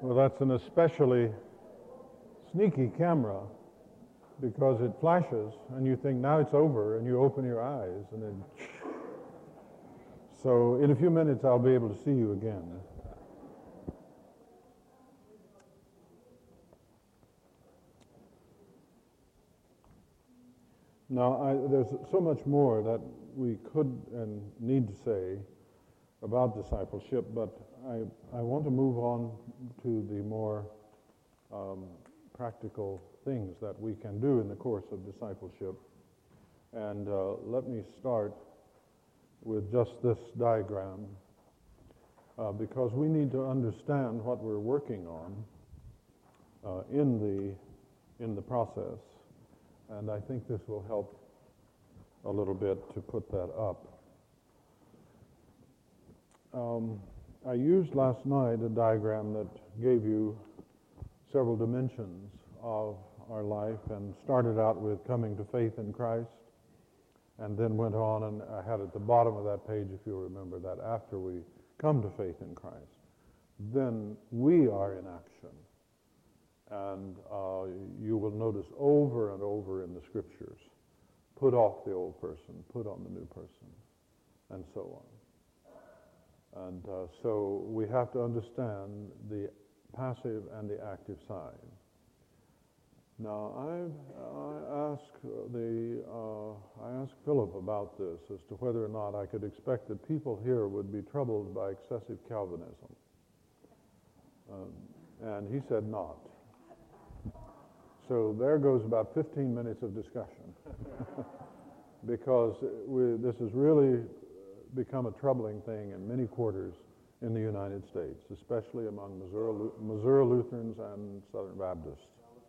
Well, that's an especially sneaky camera because it flashes and you think now it's over and you open your eyes and then so in a few minutes I'll be able to see you again. Now there's so much more that we could and need to say about discipleship, but I want to move on to the more practical things that we can do in the course of discipleship. And let me start with just this diagram because we need to understand what we're working on in the process. And I think this will help a little bit to put that up. I used last night a diagram that gave you several dimensions of our life and started out with coming to faith in Christ and then went on, and I had at the bottom of that page, if you'll remember, that after we come to faith in Christ, then we are in action. And you will notice over and over in the scriptures, put off the old person, put on the new person, and so on. And so we have to understand the passive and the active side. Now, I asked Philip about this as to whether or not I could expect that people here would be troubled by excessive Calvinism. And he said not. So there goes about 15 minutes of discussion because this has really become a troubling thing in many quarters in the United States, especially among Missouri Lutherans and Southern Baptists.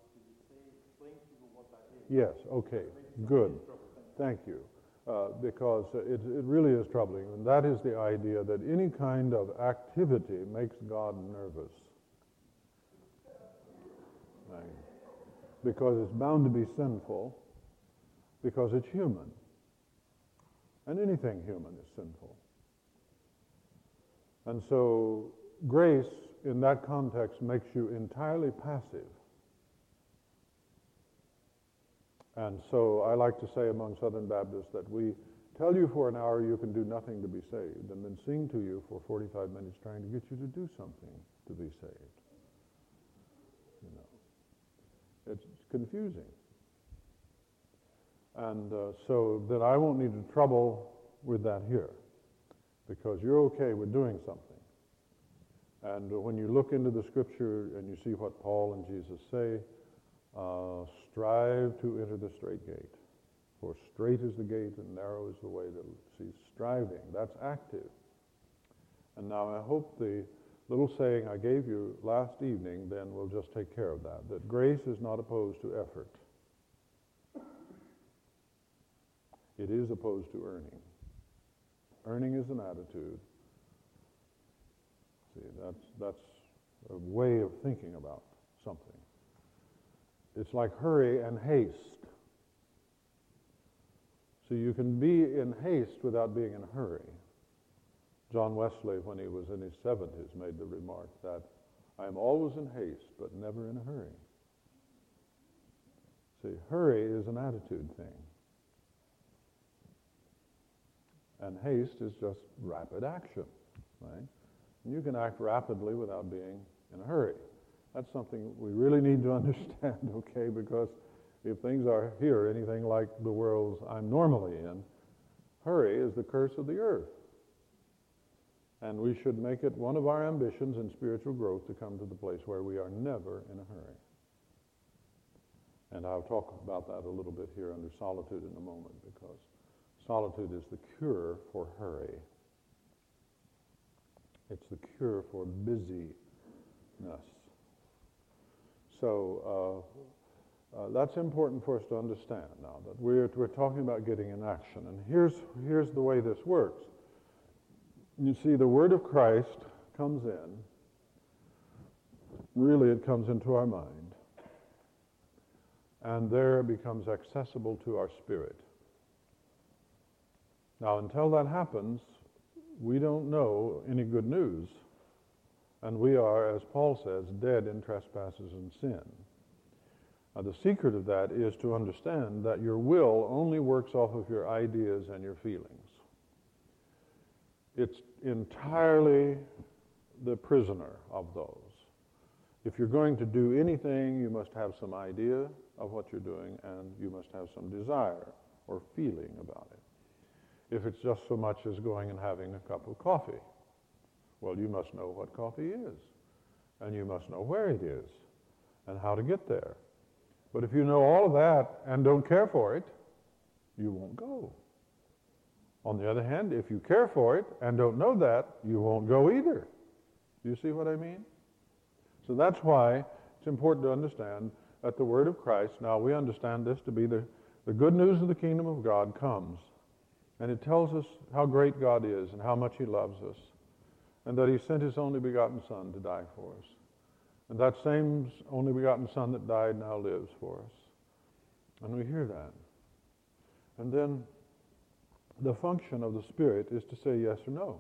Yes, okay, good. Thank you. Because it really is troubling, and that is the idea that any kind of activity makes God nervous. Right. Because it's bound to be sinful, because it's human. And anything human is sinful. And so grace, in that context, makes you entirely passive. And so I like to say among Southern Baptists that we tell you for an hour you can do nothing to be saved, and then sing to you for 45 minutes trying to get you to do something to be saved. You know, it's confusing. And so that I won't need to trouble with that here, because you're okay with doing something. And when you look into the scripture and you see what Paul and Jesus say, strive to enter the straight gate. For straight is the gate and narrow is the way that leads. Striving, that's active. And now I hope the little saying I gave you last evening then will just take care of that. That grace is not opposed to effort. It is opposed to earning. Earning is an attitude. See, that's a way of thinking about something. It's like hurry and haste. So you can be in haste without being in a hurry. John Wesley, when he was in his 70s, made the remark that I am always in haste, but never in a hurry. See, hurry is an attitude thing. And haste is just rapid action, right? And you can act rapidly without being in a hurry. That's something we really need to understand, okay? Because if things are here anything like the worlds I'm normally in, hurry is the curse of the earth. And we should make it one of our ambitions in spiritual growth to come to the place where we are never in a hurry. And I'll talk about that a little bit here under solitude in a moment, because solitude is the cure for hurry. It's the cure for busyness. So that's important for us to understand now, that we're talking about getting in action. And here's the way this works. You see, the word of Christ comes in. Really, it comes into our mind. And there it becomes accessible to our spirit. Now, until that happens, we don't know any good news. And we are, as Paul says, dead in trespasses and sin. Now, the secret of that is to understand that your will only works off of your ideas and your feelings. It's entirely the prisoner of those. If you're going to do anything, you must have some idea of what you're doing, and you must have some desire or feeling about it. If it's just so much as going and having a cup of coffee, well, you must know what coffee is, and you must know where it is, and how to get there. But if you know all of that and don't care for it, you won't go. On the other hand, if you care for it and don't know that, you won't go either. Do you see what I mean? So that's why it's important to understand that the word of Christ, now we understand this to be the good news of the kingdom of God comes, and it tells us how great God is and how much he loves us, and that he sent his only begotten Son to die for us. And that same only begotten Son that died now lives for us. And we hear that. And then the function of the Spirit is to say yes or no.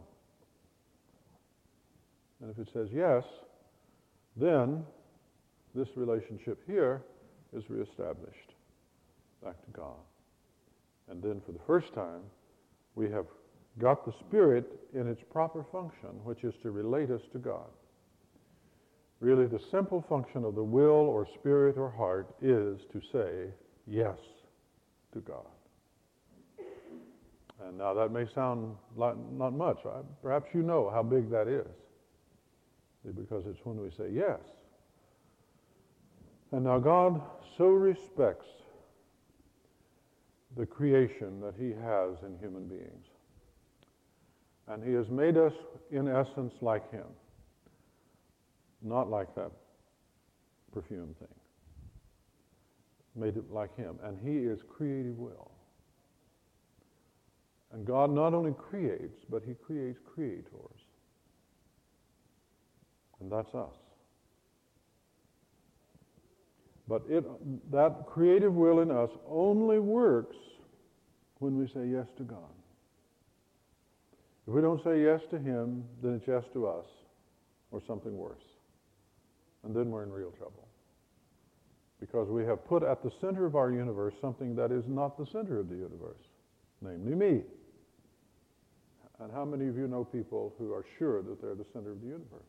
And if it says yes, then this relationship here is reestablished back to God. And then for the first time, we have got the Spirit in its proper function, which is to relate us to God. Really, the simple function of the will or spirit or heart is to say yes to God. And now that may sound like not much. Perhaps you know how big that is, because it's when we say yes. And now God so respects the creation that he has in human beings. And he has made us, in essence, like him. Not like that perfume thing. Made it like him. And he is creative will. And God not only creates, but he creates creators. And that's us. But that creative will in us only works when we say yes to God. If we don't say yes to him, then it's yes to us, or something worse. And then we're in real trouble. Because we have put at the center of our universe something that is not the center of the universe, namely me. And how many of you know people who are sure that they're the center of the universe?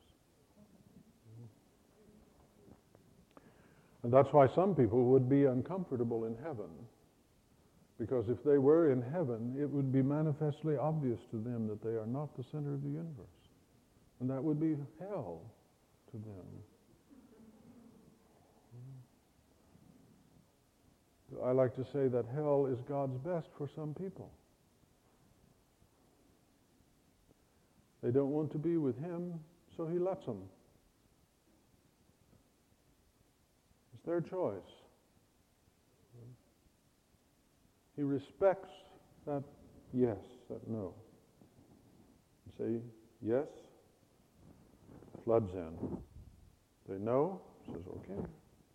And that's why some people would be uncomfortable in heaven. Because if they were in heaven, it would be manifestly obvious to them that they are not the center of the universe. And that would be hell to them. I like to say that hell is God's best for some people. They don't want to be with him, so he lets them. It's their choice. He respects that yes, that no. You say yes, floods in. Say no, says okay.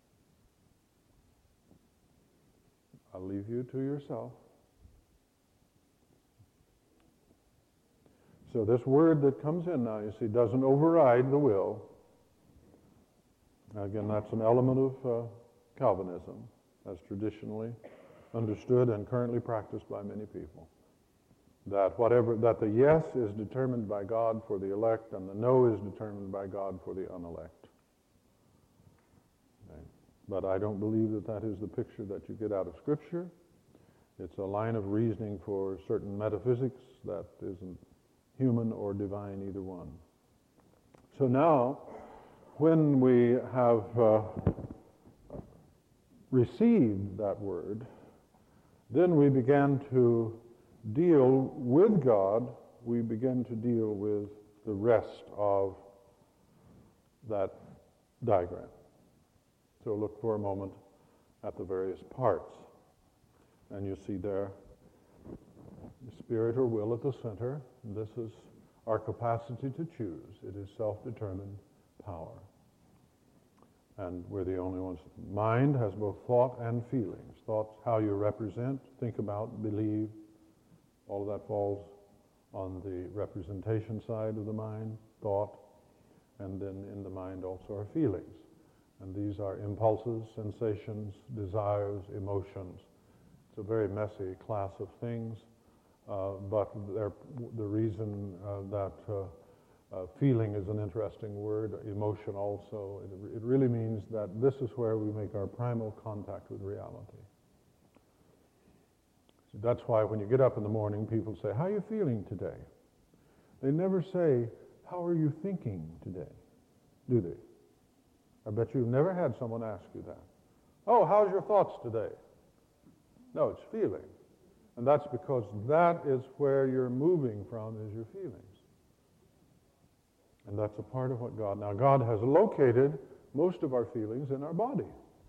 I'll leave you to yourself. So this word that comes in now, you see, doesn't override the will. Again, that's an element of Calvinism, as traditionally understood and currently practiced by many people. That the yes is determined by God for the elect, and the no is determined by God for the unelect. Okay. But I don't believe that that is the picture that you get out of Scripture. It's a line of reasoning for certain metaphysics that isn't human or divine, either one. So now, when we have received that word, then we began to deal with God. We began to deal with the rest of that diagram. So look for a moment at the various parts. And you see there the spirit or will at the center. And this is our capacity to choose. It is self-determined power. And we're the only ones. Mind has both thought and feelings. Thoughts, how you represent, think about, believe. All of that falls on the representation side of the mind, thought. And then in the mind also are feelings. And these are impulses, sensations, desires, emotions. It's a very messy class of things, but the reason that feeling is an interesting word, emotion also, it really means that this is where we make our primal contact with reality. So that's why when you get up in the morning, people say, "How are you feeling today?" They never say, "How are you thinking today?" Do they? I bet you've never had someone ask you that. "Oh, how's your thoughts today?" No, it's feeling. And that's because that is where you're moving from, is your feelings. And that's a part of what Now God has located most of our feelings in our body.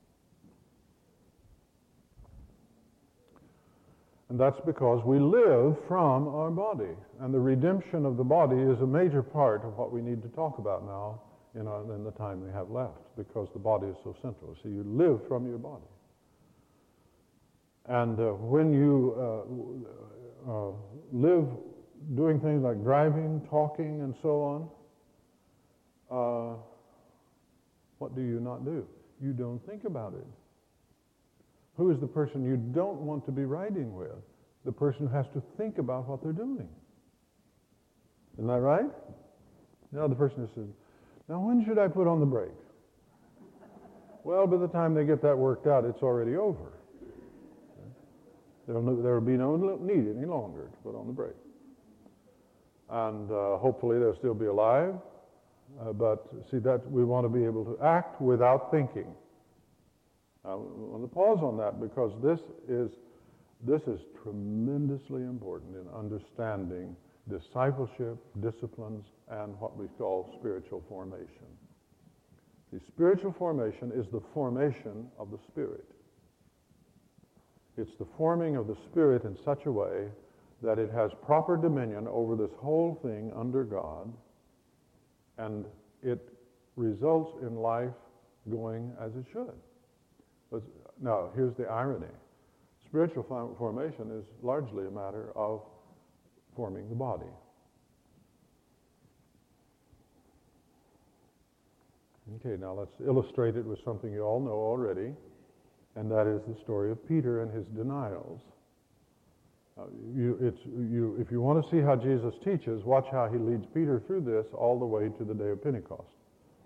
And that's because we live from our body. And the redemption of the body is a major part of what we need to talk about now in the time we have left, because the body is so central. So you live from your body. And when you live doing things like driving, talking, and so on, what do you not do? You don't think about it. Who is the person you don't want to be riding with? The person who has to think about what they're doing. Isn't that right? Now the person who says, "Now when should I put on the brake?" Well, by the time they get that worked out, it's already over. There will be no need any longer to put on the brake. And hopefully they'll still be alive. But see, that we want to be able to act without thinking. I want to pause on that, because this is tremendously important in understanding discipleship, disciplines, and what we call spiritual formation. The spiritual formation is the formation of the Spirit. It's the forming of the Spirit in such a way that it has proper dominion over this whole thing under God, and it results in life going as it should. Now, here's the irony. Spiritual formation is largely a matter of forming the body. Okay, now let's illustrate it with something you all know already, and that is the story of Peter and his denials. If you want to see how Jesus teaches, watch how he leads Peter through this all the way to the day of Pentecost.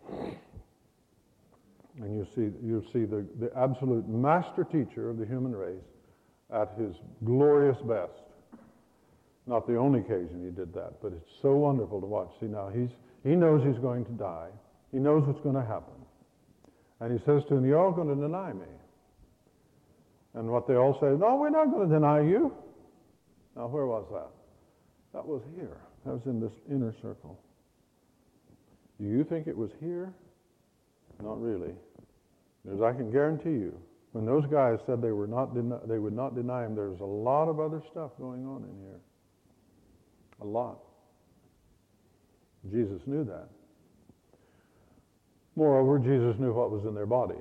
And you see the absolute master teacher of the human race at his glorious best. Not the only occasion he did that, but it's so wonderful to watch. See, now he knows he's going to die. He knows what's going to happen. And he says to them, "You're all going to deny me." And what they all say, "No, we're not going to deny you." Now, where was that? That was here. That was in this inner circle. Do you think it was here? Not really. Because I can guarantee you, when those guys said they would not deny him, there was a lot of other stuff going on in here. A lot. Jesus knew that. Moreover, Jesus knew what was in their body.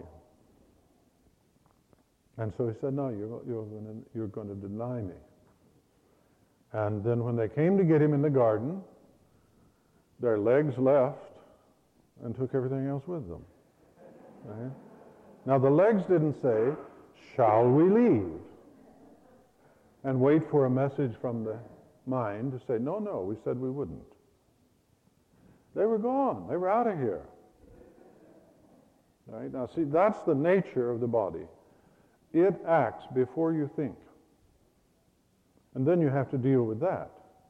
And so he said, "No, you're going to deny me." And then when they came to get him in the garden, their legs left and took everything else with them. Right? Now the legs didn't say, "Shall we leave?" and wait for a message from the mind to say, "No, we said we wouldn't." They were gone. They were out of here. Right? Now see, that's the nature of the body. It acts before you think. And then you have to deal with that.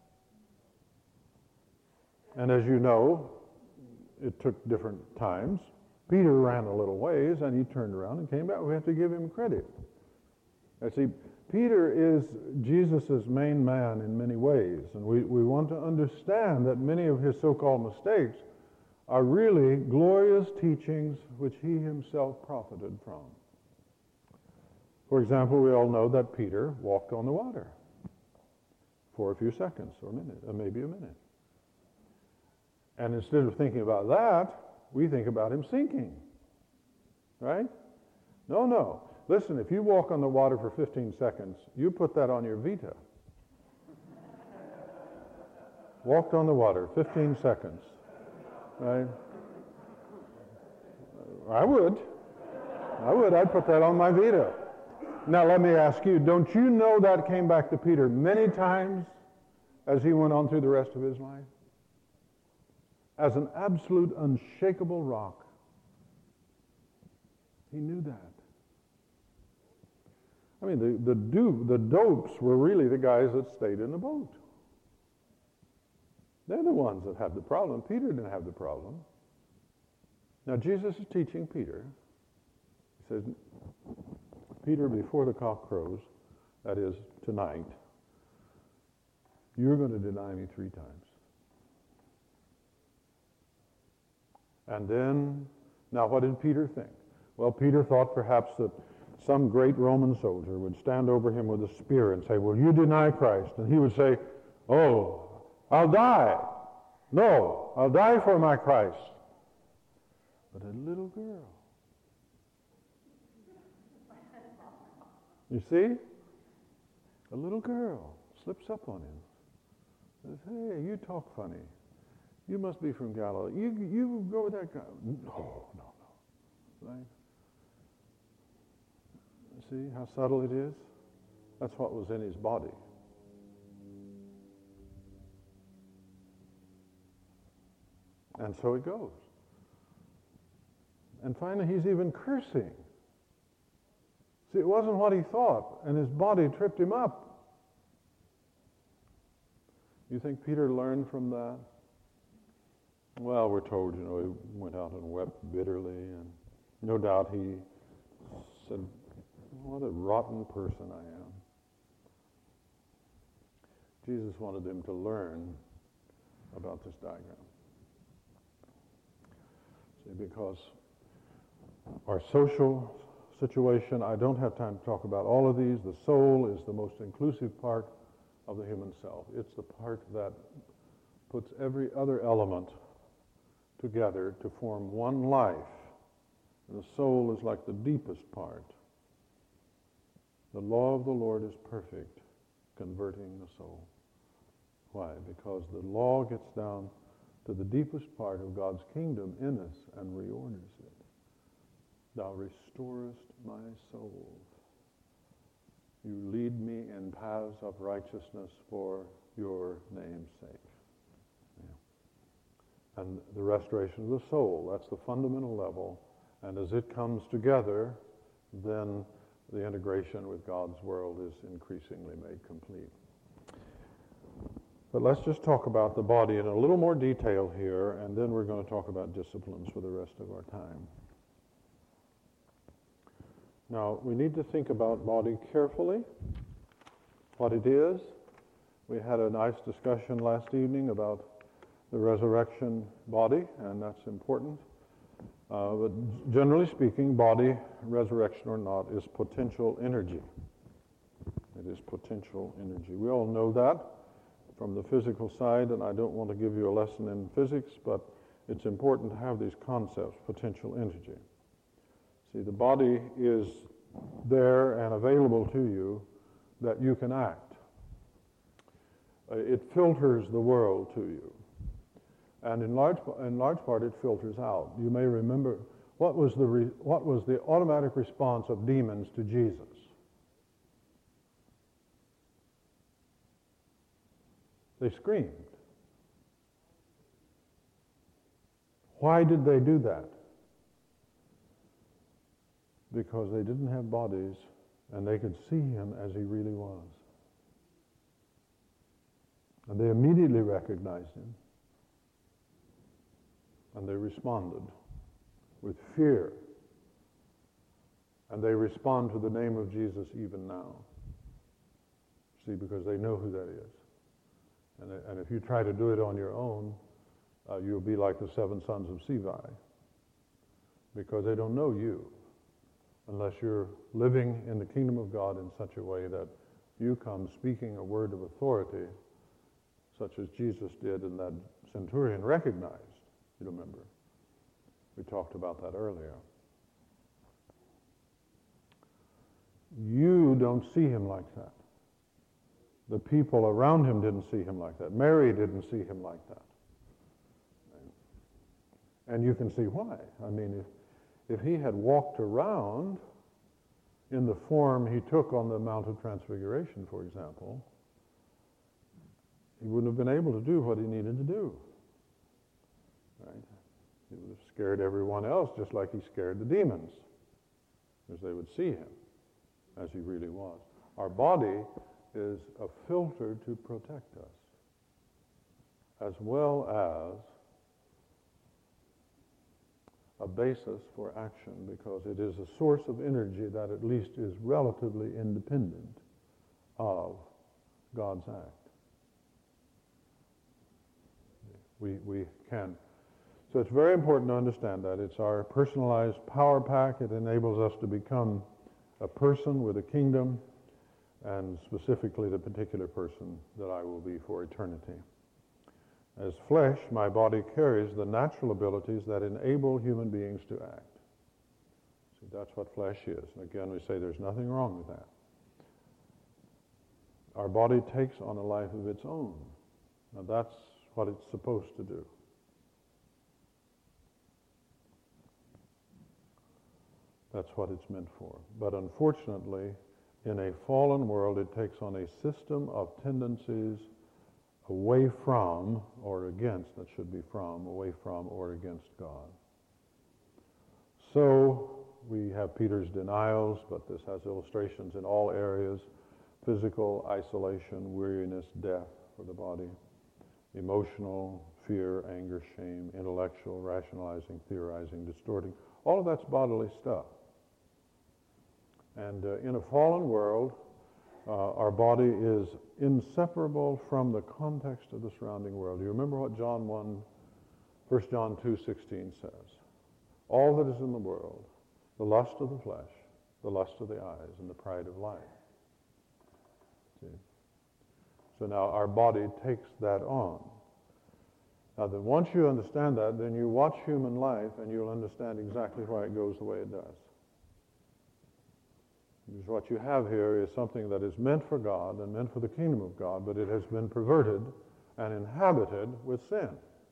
And as you know, it took different times. Peter ran a little ways, and he turned around and came back. We have to give him credit. And see, Peter is Jesus' main man in many ways, and we want to understand that many of his so-called mistakes are really glorious teachings which he himself profited from. For example, we all know that Peter walked on the water for a few seconds or a minute, or maybe a minute. And instead of thinking about that, we think about him sinking. Right? No. Listen, if you walk on the water for 15 seconds, you put that on your Vita. Walked on the water, 15 seconds. Right? I would. I'd put that on my veto. Now let me ask you, don't you know that came back to Peter many times as he went on through the rest of his life? As an absolute unshakable rock. He knew that. I mean, the dopes were really the guys that stayed in the boat. They're the ones that had the problem. Peter didn't have the problem. Now, Jesus is teaching Peter. He says, Peter, before the cock crows, that is, tonight, you're going to deny me 3 times. And then, now what did Peter think? Well, Peter thought perhaps that some great Roman soldier would stand over him with a spear and say, will you deny Christ? And he would say, oh, I'll die. No, I'll die for my Christ. But a little girl. You see? A little girl slips up on him. Says, hey, you talk funny. You must be from Galilee. You go with that guy. No. Right? See how subtle it is? That's what was in his body. And so it goes. And finally, he's even cursing. See, it wasn't what he thought, and his body tripped him up. You think Peter learned from that? Well, we're told, he went out and wept bitterly, and no doubt he said, what a rotten person I am. Jesus wanted him to learn about this diagram. See, because our social situation, I don't have time to talk about all of these. The soul is the most inclusive part of the human self. It's the part that puts every other element together to form one life. And the soul is like the deepest part. The law of the Lord is perfect, converting the soul. Why? Because the law gets down to the deepest part of God's kingdom in us and reorders it. Thou restorest my soul. You lead me in paths of righteousness for your name's sake. Yeah. And the restoration of the soul, that's the fundamental level. And as it comes together, then the integration with God's world is increasingly made complete. But let's just talk about the body in a little more detail here, and then we're going to talk about disciplines for the rest of our time. Now, we need to think about body carefully, what it is. We had a nice discussion last evening about the resurrection body, and that's important. But generally speaking, body, resurrection or not, is potential energy. It is potential energy. We all know that from the physical side, and I don't want to give you a lesson in physics, but it's important to have these concepts, potential energy. See, the body is there and available to you that you can act. It filters the world to you. And in large part, it filters out. You may remember, what was the automatic response of demons to Jesus? They screamed. Why did they do that? Because they didn't have bodies and they could see him as he really was. And they immediately recognized him. And they responded with fear. And they respond to the name of Jesus even now. See, because they know who that is. And if you try to do it on your own, you'll be like the 7 sons of Sceva, because they don't know you unless you're living in the kingdom of God in such a way that you come speaking a word of authority, such as Jesus did and that centurion recognized. You remember? We talked about that earlier. You don't see him like that. The people around him didn't see him like that. Mary didn't see him like that. And you can see why. I mean, if he had walked around in the form he took on the Mount of Transfiguration, for example, he wouldn't have been able to do what he needed to do. Right? He would have scared everyone else just like he scared the demons, as they would see him as he really was. Our body is a filter to protect us, as well as a basis for action, because it is a source of energy that at least is relatively independent of God's act. We can. So it's very important to understand that. It's our personalized power pack. It enables us to become a person with a kingdom, and specifically the particular person that I will be for eternity. As flesh, my body carries the natural abilities that enable human beings to act. See, that's what flesh is. And again, we say there's nothing wrong with that. Our body takes on a life of its own. Now that's what it's supposed to do. That's what it's meant for. But unfortunately, in a fallen world, it takes on a system of tendencies away from or against, that should be from, away from or against God. So we have Peter's denials, but this has illustrations in all areas: physical isolation, weariness, death for the body, emotional, fear, anger, shame, intellectual, rationalizing, theorizing, distorting. All of that's bodily stuff. And in a fallen world, our body is inseparable from the context of the surrounding world. You remember what 1 John 2:16 says. All that is in the world, the lust of the flesh, the lust of the eyes, and the pride of life. See? So now our body takes that on. Now then, once you understand that, then you watch human life and you'll understand exactly why it goes the way it does. Because what you have here is something that is meant for God and meant for the kingdom of God, but it has been perverted and inhabited with sin.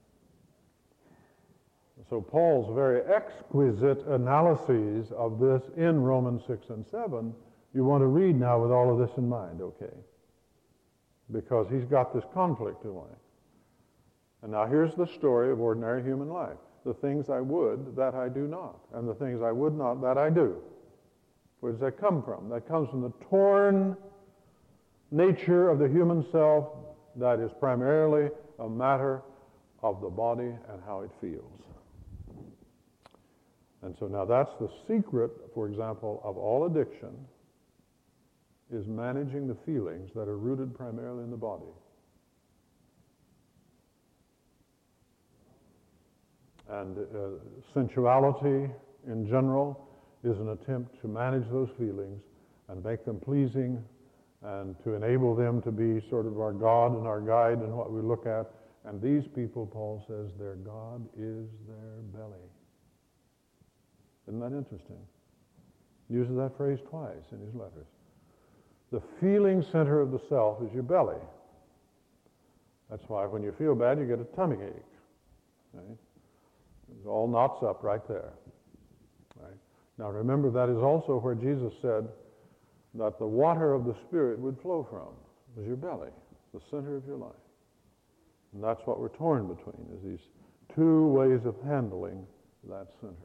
So Paul's very exquisite analyses of this in Romans 6 and 7, you want to read now with all of this in mind, okay? Because he's got this conflict in life. And now here's the story of ordinary human life. The things I would, that I do not. And the things I would not, that I do. Where does that come from? That comes from the torn nature of the human self that is primarily a matter of the body and how it feels. And so now that's the secret, for example, of all addiction, is managing the feelings that are rooted primarily in the body. And sensuality in general is an attempt to manage those feelings and make them pleasing and to enable them to be sort of our God and our guide in what we look at. And these people, Paul says, their God is their belly. Isn't that interesting? He uses that phrase twice in his letters. The feeling center of the self is your belly. That's why when you feel bad, you get a tummy ache. Right? It all knots up right there. Right? Now remember, that is also where Jesus said that the water of the Spirit would flow from, was your belly, the center of your life. And that's what we're torn between, is these two ways of handling that center.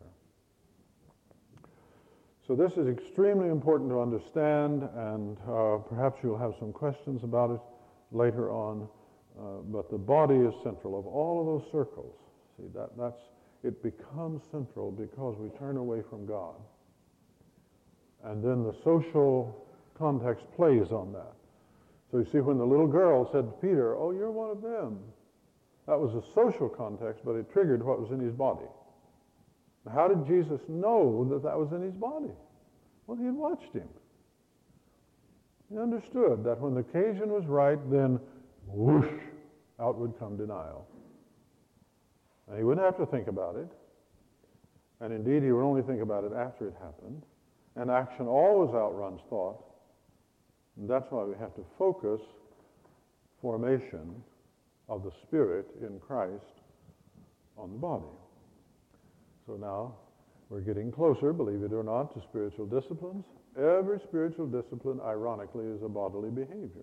So this is extremely important to understand, and perhaps you'll have some questions about it later on. But the body is central. Of all of those circles, see, it becomes central because we turn away from God. And then the social context plays on that. So you see, when the little girl said to Peter, "Oh, you're one of them," that was a social context, but it triggered what was in his body. How did Jesus know that that was in his body? Well, he had watched him. He understood that when the occasion was right, then whoosh, out would come denial. And he wouldn't have to think about it. And indeed, he would only think about it after it happened. And action always outruns thought. And that's why we have to focus formation of the Spirit in Christ on the body. So now, We're getting closer, believe it or not, to spiritual disciplines. Every spiritual discipline, ironically, is a bodily behavior.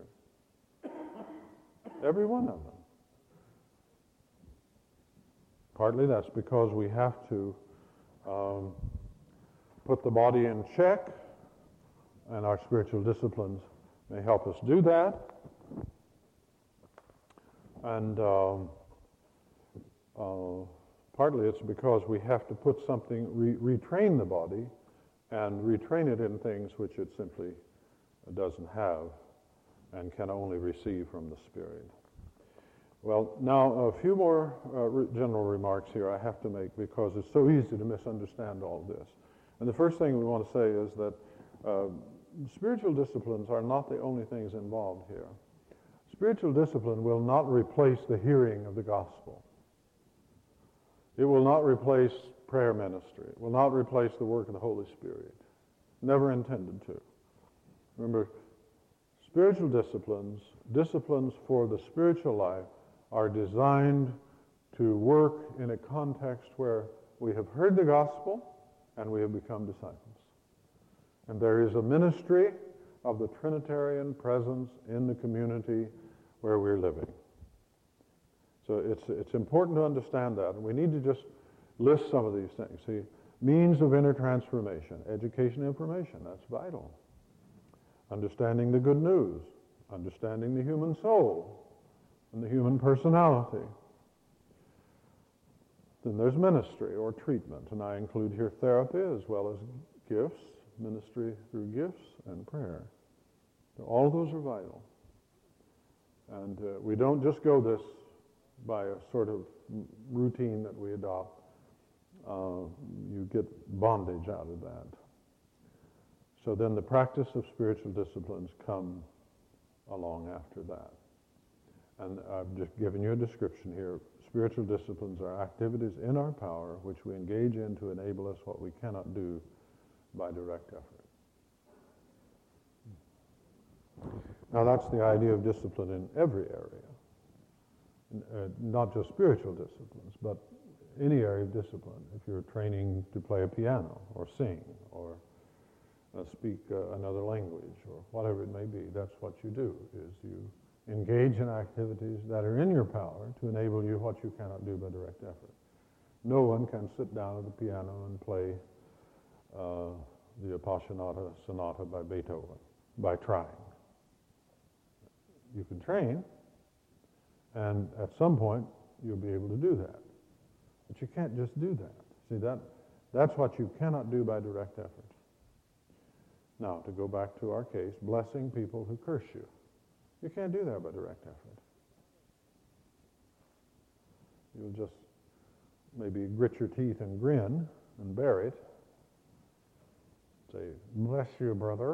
Every one of them. Partly that's because we have to put the body in check, and our spiritual disciplines may help us do that. And partly it's because we have to put something, retrain the body, and retrain it in things which it simply doesn't have and can only receive from the Spirit. Well, now a few more general remarks here I have to make because it's so easy to misunderstand all this. And the first thing we want to say is that spiritual disciplines are not the only things involved here. Spiritual discipline will not replace the hearing of the gospel. It will not replace prayer ministry. It will not replace the work of the Holy Spirit. Never intended to. Remember, spiritual disciplines, disciplines for the spiritual life, are designed to work in a context where we have heard the gospel and we have become disciples. And there is a ministry of the Trinitarian presence in the community where we're living. So it's important to understand that. And we need to just list some of these things. See, means of inner transformation, education, information, that's vital. Understanding the good news, understanding the human soul and the human personality. Then there's ministry or treatment, and I include here therapy as well as gifts, ministry through gifts and prayer. So all of those are vital. And we don't just go this by a sort of routine that we adopt. You get bondage out of that. So then the practice of spiritual disciplines come along after that. And I've just given you a description here. Spiritual disciplines are activities in our power which we engage in to enable us what we cannot do by direct effort. Now that's the idea of discipline in every area. Not just spiritual disciplines, but any area of discipline. If you're training to play a piano or sing or speak another language or whatever it may be, that's what you do, is you engage in activities that are in your power to enable you what you cannot do by direct effort. No one can sit down at the piano and play the Appassionata Sonata by Beethoven by trying. You can train, and at some point you'll be able to do that. But you can't just do that. See, that's what you cannot do by direct effort. Now, to go back to our case, blessing people who curse you. You can't do that by direct effort. You'll just maybe grit your teeth and grin and bear it. Say, bless you, brother,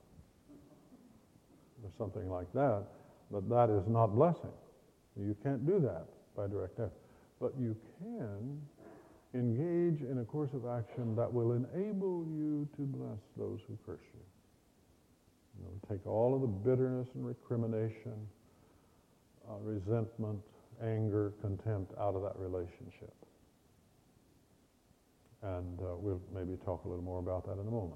or something like that. But that is not blessing. You can't do that by direct effort. But you can engage in a course of action that will enable you to bless those who curse you. You know, take all of the bitterness and recrimination, resentment, anger, contempt out of that relationship. And we'll maybe talk a little more about that in a moment.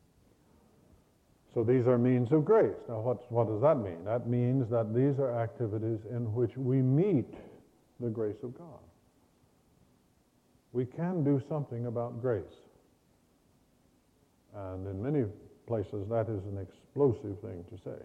So these are means of grace. Now what does that mean? That means that these are activities in which we meet the grace of God. We can do something about grace. And in many places that is an explosive thing to say.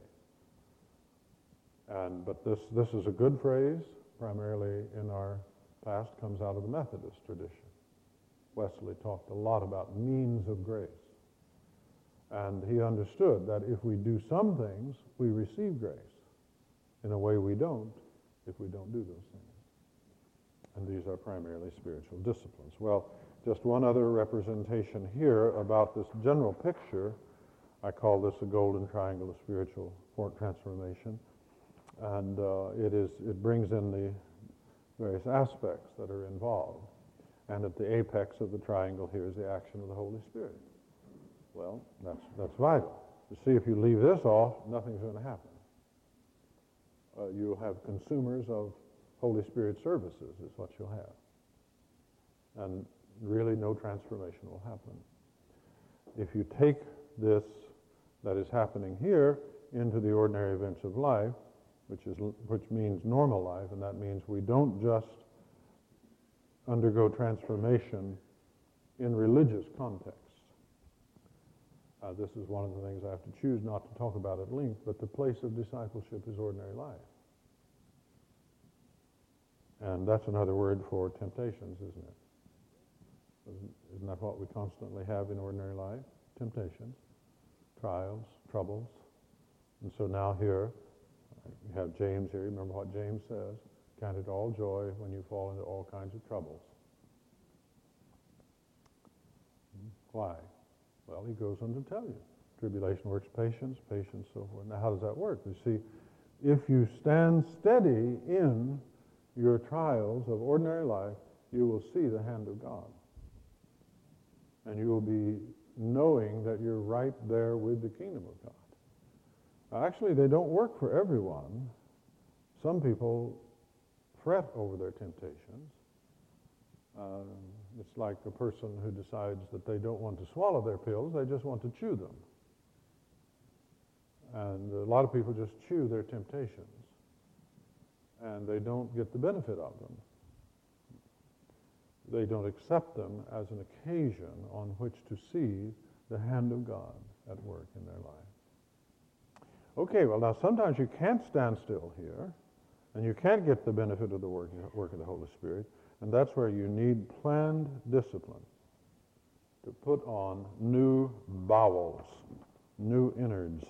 But this is a good phrase, primarily in our past, comes out of the Methodist tradition. Wesley talked a lot about means of grace. And he understood that if we do some things, we receive grace. In a way we don't if we don't do those things. And these are primarily spiritual disciplines. Well, just one other representation here about this general picture. I call this a golden triangle of spiritual transformation. And it brings in the various aspects that are involved. And at the apex of the triangle here is the action of the Holy Spirit. Well, that's vital. You see, if you leave this off, nothing's going to happen. You'll have consumers of Holy Spirit services is what you'll have. And really no transformation will happen. If you take this that is happening here into the ordinary events of life, which means normal life, and that means we don't just undergo transformation in religious contexts. This is one of the things I have to choose not to talk about at length, but the place of discipleship is ordinary life. And that's another word for temptations, isn't it? Isn't that what we constantly have in ordinary life? Temptations, trials, troubles. And so now here, you have James here. Remember what James says? Count it all joy when you fall into all kinds of troubles. Why? Well, he goes on to tell you. Tribulation works patience, patience, so forth. Now, how does that work? You see, if you stand steady in your trials of ordinary life, you will see the hand of God. And you will be knowing that you're right there with the kingdom of God. Now, actually, they don't work for everyone. Some people fret over their temptations. It's like a person who decides that they don't want to swallow their pills, they just want to chew them. And a lot of people just chew their temptations, and they don't get the benefit of them. They don't accept them as an occasion on which to see the hand of God at work in their life. Okay, well now sometimes you can't stand still here, and you can't get the benefit of the work of the Holy Spirit, and that's where you need planned discipline to put on new bowels, new innards.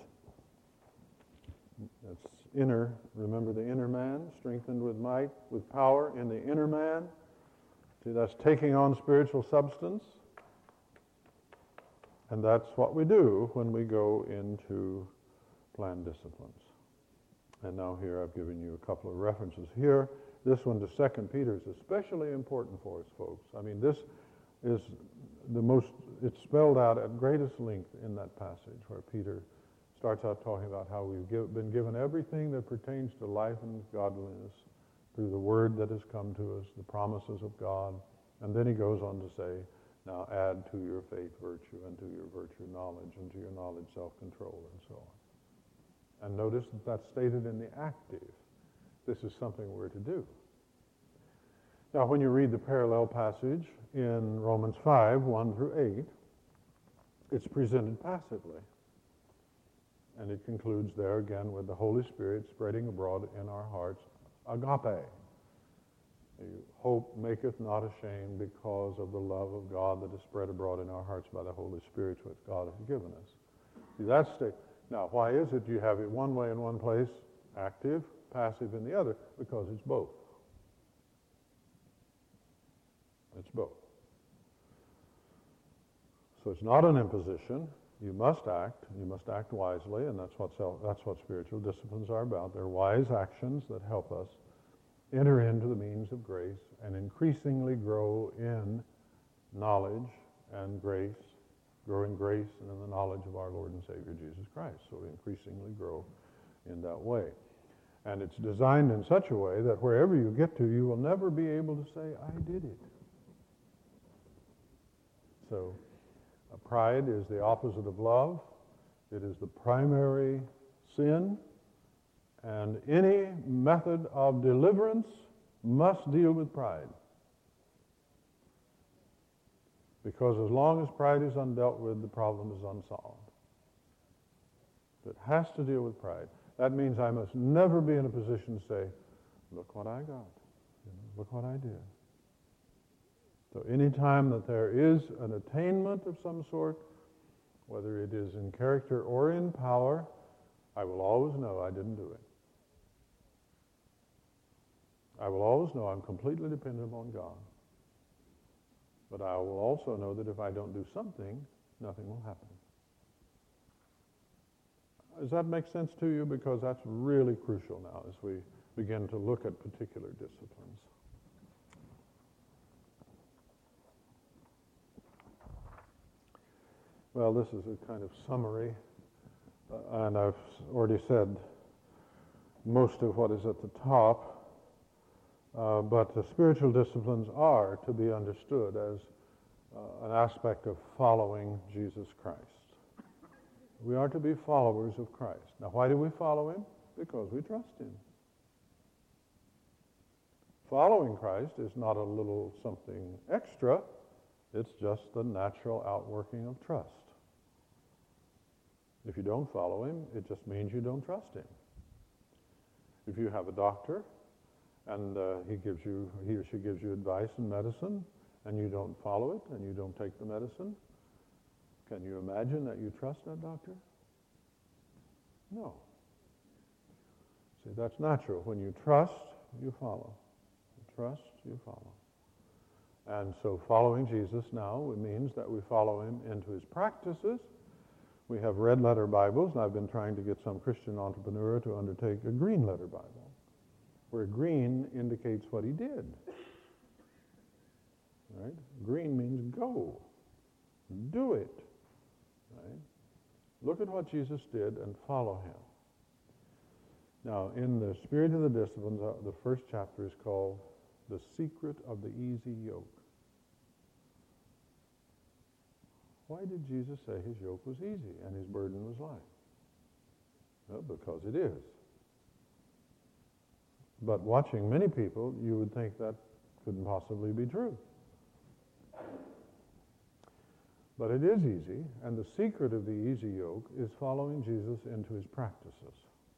That's inner, remember the inner man, strengthened with might, with power in the inner man. See, that's taking on spiritual substance. And that's what we do when we go into planned disciplines. And now here I've given you a couple of references here. This one to 2 Peter is especially important for us, folks. I mean, this is it's spelled out at greatest length in that passage where Peter starts out talking about how we've been given everything that pertains to life and godliness through the word that has come to us, the promises of God. And then he goes on to say, now add to your faith virtue, and to your virtue knowledge, and to your knowledge self-control, and so on. And notice that that's stated in the active. This is something we're to do. Now, when you read the parallel passage in Romans 5, 1 through 8, it's presented passively. And it concludes there again with the Holy Spirit spreading abroad in our hearts agape. Hope maketh not ashamed because of the love of God that is spread abroad in our hearts by the Holy Spirit which God has given us. See, that's now, why is it you have it one way in one place, active, passive in the other? Because it's both. It's both. So it's not an imposition. You must act wisely, and that's what spiritual disciplines are about. They're wise actions that help us enter into the means of grace and increasingly grow in knowledge and grace, grow in grace and in the knowledge of our Lord and Savior Jesus Christ. So we increasingly grow in that way. And it's designed in such a way that wherever you get to, you will never be able to say, I did it. So pride is the opposite of love. It is the primary sin. And any method of deliverance must deal with pride. Because as long as pride is undealt with, the problem is unsolved. It has to deal with pride. That means I must never be in a position to say, look what I got. Look what I did. So any time that there is an attainment of some sort, whether it is in character or in power, I will always know I didn't do it. I will always know I'm completely dependent upon God. But I will also know that if I don't do something, nothing will happen. Does that make sense to you? Because that's really crucial now as we begin to look at particular disciplines. Well, this is a kind of summary, and I've already said most of what is at the top, but the spiritual disciplines are to be understood as an aspect of following Jesus Christ. We are to be followers of Christ. Now, why do we follow him? Because we trust him. Following Christ is not a little something extra. It's just the natural outworking of trust. If you don't follow him, it just means you don't trust him. If you have a doctor and he or she gives you advice and medicine, and you don't follow it, and you don't take the medicine, can you imagine that you trust that doctor? No. See, that's natural. When you trust, you follow. You trust, you follow. And so following Jesus now, it means that we follow him into his practices. We have red letter Bibles, and I've been trying to get some Christian entrepreneur to undertake a green letter Bible, where green indicates what he did. Right? Green means go. Do it. Right? Look at what Jesus did and follow him. Now, in the Spirit of the Disciplines, the first chapter is called The Secret of the Easy Yoke. Why did Jesus say his yoke was easy and his burden was light? Well, because it is. But watching many people, you would think that couldn't possibly be true. But it is easy, and the secret of the easy yoke is following Jesus into his practices.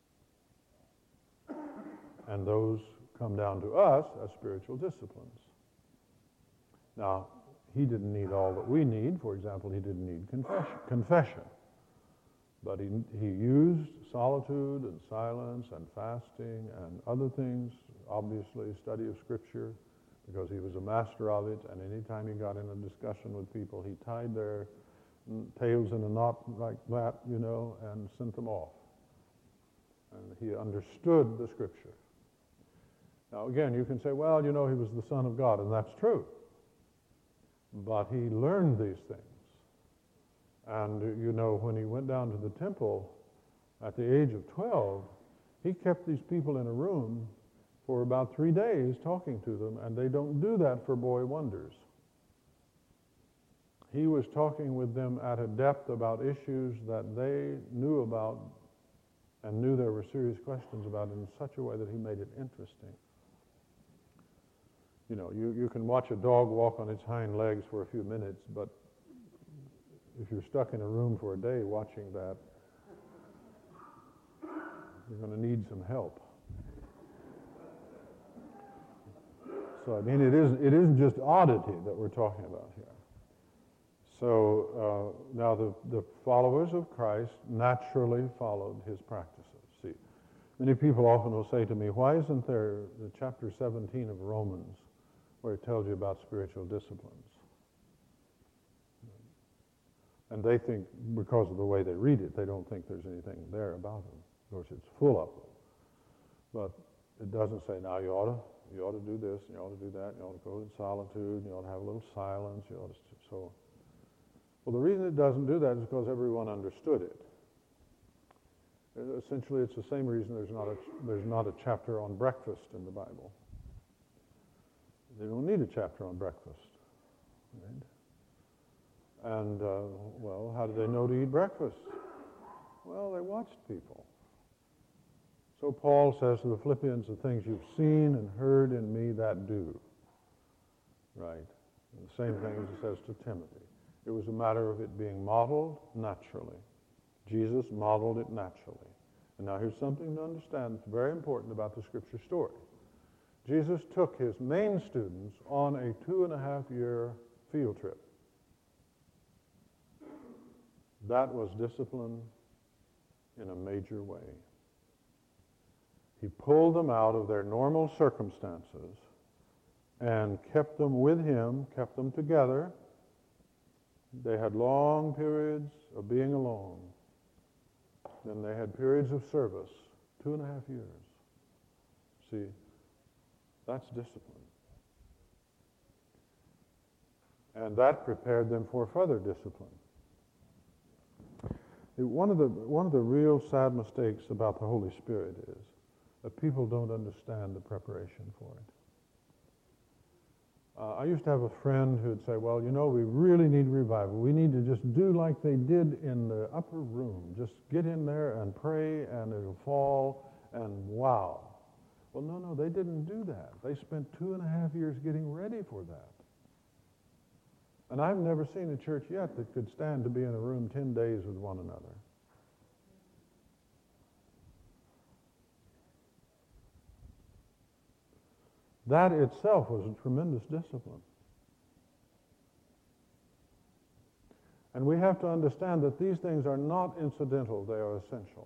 And those come down to us as spiritual disciplines. Now, he didn't need all that we need. For example, he didn't need confession. But he used solitude and silence and fasting and other things, obviously study of Scripture, because he was a master of it, and anytime he got in a discussion with people, he tied their tails in a knot like that, and sent them off. And he understood the Scripture. Now again, you can say, well, he was the Son of God, and that's true. But he learned these things. And when he went down to the temple at the age of 12, he kept these people in a room for about 3 days talking to them, and they don't do that for boy wonders. He was talking with them at a depth about issues that they knew about and knew there were serious questions about in such a way that he made it interesting. You can watch a dog walk on its hind legs for a few minutes, but if you're stuck in a room for a day watching that, you're going to need some help. So, it isn't just oddity that we're talking about here. So, now the followers of Christ naturally followed his practices. See, many people often will say to me, why isn't there the chapter 17 of Romans where it tells you about spiritual disciplines? And they think, because of the way they read it, they don't think there's anything there about them. Of course, it's full of them. But it doesn't say, now you ought to do this, and you ought to do that, and you ought to go in solitude, and you ought to have a little silence, Well, the reason it doesn't do that is because everyone understood it. Essentially, it's the same reason there's not a chapter on breakfast in the Bible. They don't need a chapter on breakfast. Right? And, how did they know to eat breakfast? Well, they watched people. So Paul says to the Philippians, the things you've seen and heard in me, that do. Right? And the same thing as he says to Timothy. It was a matter of it being modeled naturally. Jesus modeled it naturally. And now here's something to understand that's very important about the Scripture story. Jesus took his main students on a 2.5-year field trip. That was discipline in a major way. He pulled them out of their normal circumstances and kept them with him, kept them together. They had long periods of being alone. Then they had periods of service, 2.5 years. See, that's discipline. And that prepared them for further discipline. One of the real sad mistakes about the Holy Spirit is that people don't understand the preparation for it. I used to have a friend who'd say, well, you know, we really need revival. We need to just do like they did in the upper room. Just get in there and pray and it'll fall and wow. Well, no, they didn't do that. They spent 2.5 years getting ready for that. And I've never seen a church yet that could stand to be in a room 10 days with one another. That itself was a tremendous discipline. And we have to understand that these things are not incidental, they are essential.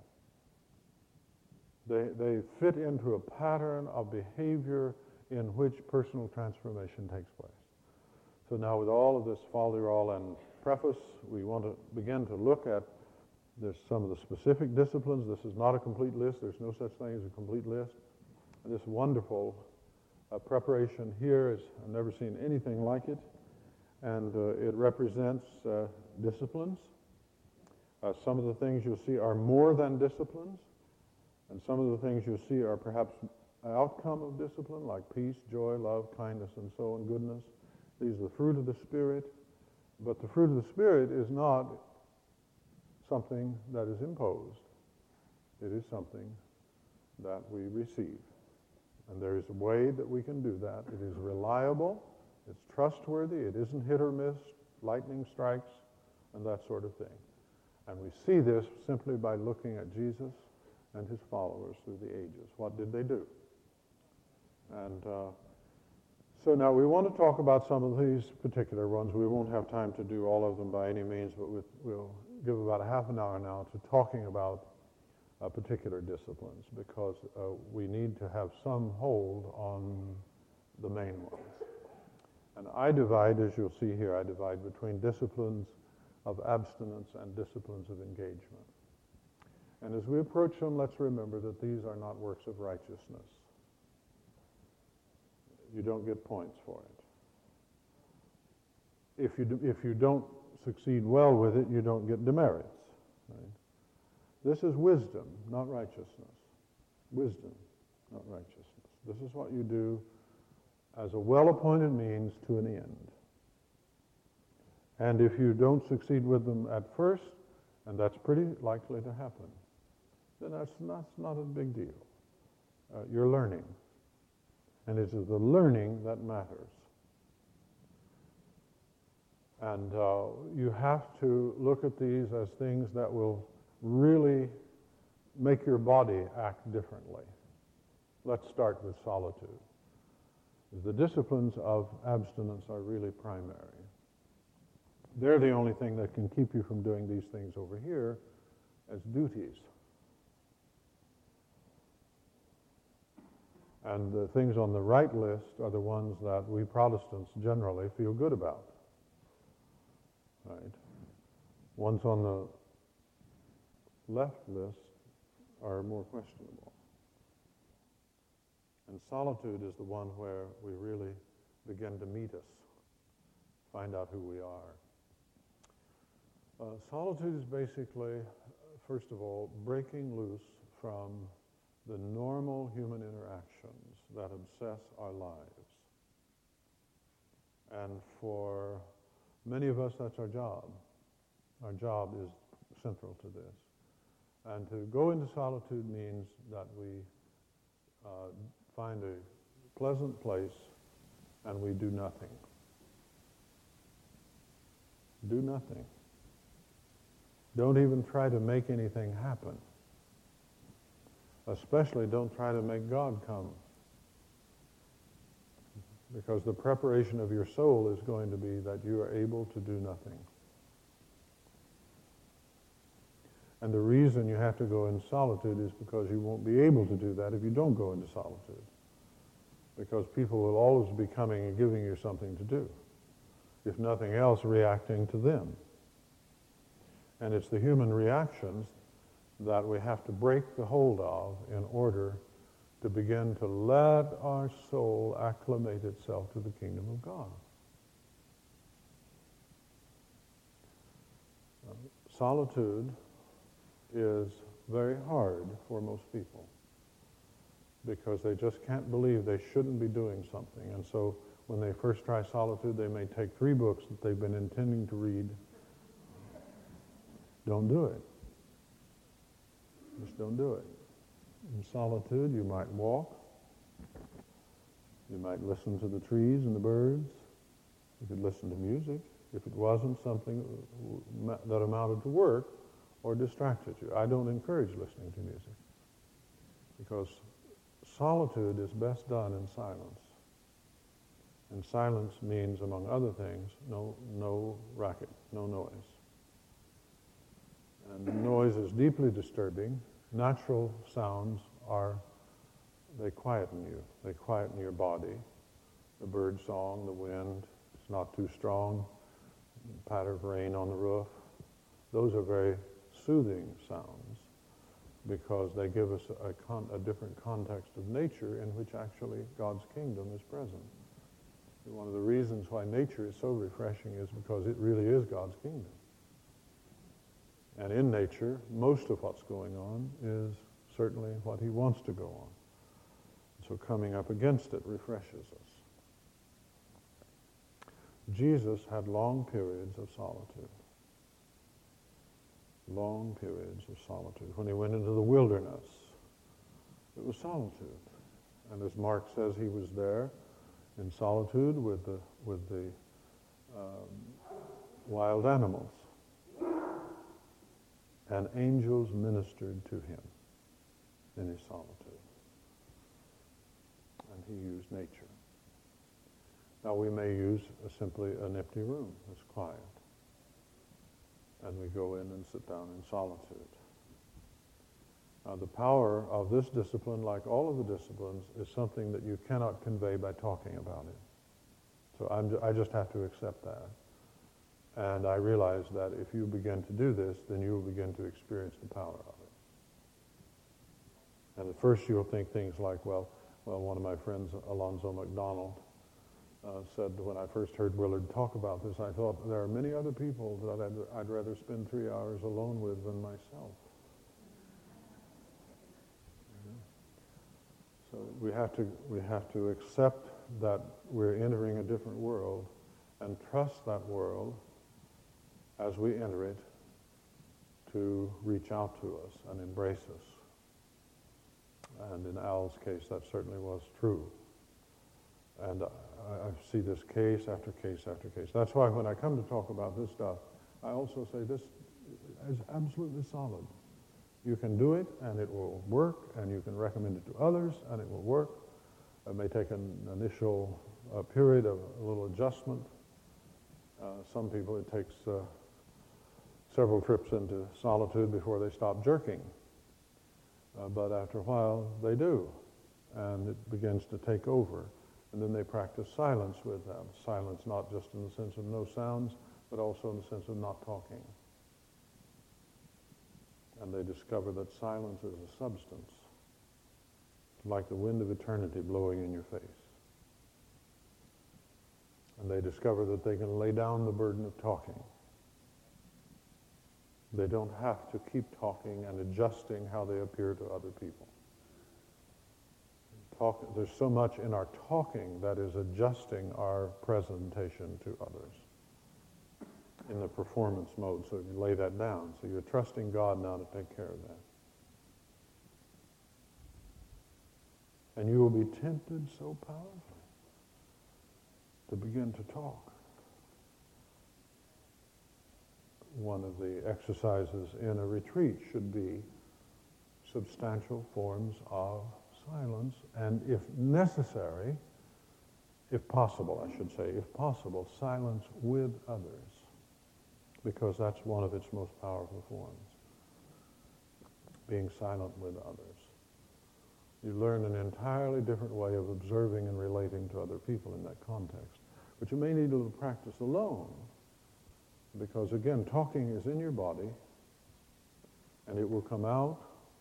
They fit into a pattern of behavior in which personal transformation takes place. So now with all of this folderol and preface, we want to begin to look at some of the specific disciplines. This is not a complete list. There's no such thing as a complete list. And this wonderful preparation here is, I've never seen anything like it. And it represents disciplines. Some of the things you'll see are more than disciplines. And some of the things you'll see are perhaps an outcome of discipline, like peace, joy, love, kindness, and so on, goodness. These are the fruit of the Spirit. But the fruit of the Spirit is not something that is imposed. It is something that we receive. And there is a way that we can do that. It is reliable. It's trustworthy. It isn't hit or miss, lightning strikes, and that sort of thing. And we see this simply by looking at Jesus and his followers through the ages. What did they do? And so now we want to talk about some of these particular ones. We won't have time to do all of them by any means, but we'll give about a half an hour now to talking about particular disciplines, because we need to have some hold on the main ones. And I divide, as you'll see here, I divide between disciplines of abstinence and disciplines of engagement. And as we approach them, let's remember that these are not works of righteousness. You don't get points for it. If you don't succeed well with it, you don't get demerits. Right? This is wisdom, not righteousness. Wisdom, not righteousness. This is what you do as a well-appointed means to an end. And if you don't succeed with them at first, and that's pretty likely to happen, then that's not a big deal. You're learning. And it is the learning that matters. And you have to look at these as things that will really make your body act differently. Let's start with solitude. The disciplines of abstinence are really primary. They're the only thing that can keep you from doing these things over here as duties. And the things on the right list are the ones that we Protestants generally feel good about. Right? Ones on the left list are more questionable. And solitude is the one where we really begin to meet us, find out who we are. Solitude is basically, first of all, breaking loose from the normal human interactions that obsess our lives. And for many of us, that's our job. Our job is central to this. And to go into solitude means that we find a pleasant place and we do nothing. Do nothing. Don't even try to make anything happen. Especially don't try to make God come. Because the preparation of your soul is going to be that you are able to do nothing. And the reason you have to go in solitude is because you won't be able to do that if you don't go into solitude. Because people will always be coming and giving you something to do. If nothing else, reacting to them. And it's the human reactions that we have to break the hold of in order to begin to let our soul acclimate itself to the kingdom of God. Solitude is very hard for most people because they just can't believe they shouldn't be doing something. And so when they first try solitude, they may take 3 books that they've been intending to read. Don't do it. Just don't do it. In solitude, you might walk. You might listen to the trees and the birds. You could listen to music if it wasn't something that amounted to work or distracted you. I don't encourage listening to music because solitude is best done in silence. And silence means, among other things, no racket, no noise. And noise is deeply disturbing. Natural sounds they quieten you. They quieten your body. The bird song, the wind, it's not too strong, patter of rain on the roof. Those are very soothing sounds because they give us a different context of nature in which actually God's kingdom is present. And one of the reasons why nature is so refreshing is because it really is God's kingdom. And in nature, most of what's going on is certainly what he wants to go on. So coming up against it refreshes us. Jesus had long periods of solitude. Long periods of solitude. When he went into the wilderness, it was solitude. And as Mark says, he was there in solitude with the wild animals. And angels ministered to him in his solitude. And he used nature. Now we may use simply an empty room that's quiet. And we go in and sit down in solitude. Now the power of this discipline, like all of the disciplines, is something that you cannot convey by talking about it. So I just have to accept that. And I realize that if you begin to do this, then you will begin to experience the power of it. And at first you'll think things like, well, one of my friends, Alonzo McDonald, said when I first heard Willard talk about this, I thought there are many other people that I'd rather spend 3 hours alone with than myself. So we have to accept that we're entering a different world and trust that world as we enter it to reach out to us and embrace us. And in Al's case, that certainly was true. And I see this case after case after case. That's why when I come to talk about this stuff, I also say this is absolutely solid. You can do it, and it will work, and you can recommend it to others, and it will work. It may take an initial period of a little adjustment. Some people, it takes several trips into solitude before they stop jerking. But after a while, they do, and it begins to take over. And then they practice silence with them. Silence not just in the sense of no sounds, but also in the sense of not talking. And they discover that silence is a substance, like the wind of eternity blowing in your face. And they discover that they can lay down the burden of talking. They don't have to keep talking and adjusting how they appear to other people. There's so much in our talking that is adjusting our presentation to others in the performance mode. So you lay that down. So you're trusting God now to take care of that. And you will be tempted so powerfully to begin to talk. One of the exercises in a retreat should be substantial forms of silence, and if necessary, if possible, I should say, if possible, silence with others, because that's one of its most powerful forms, being silent with others. You learn an entirely different way of observing and relating to other people in that context. But you may need a little practice alone, because again, talking is in your body, and it will come out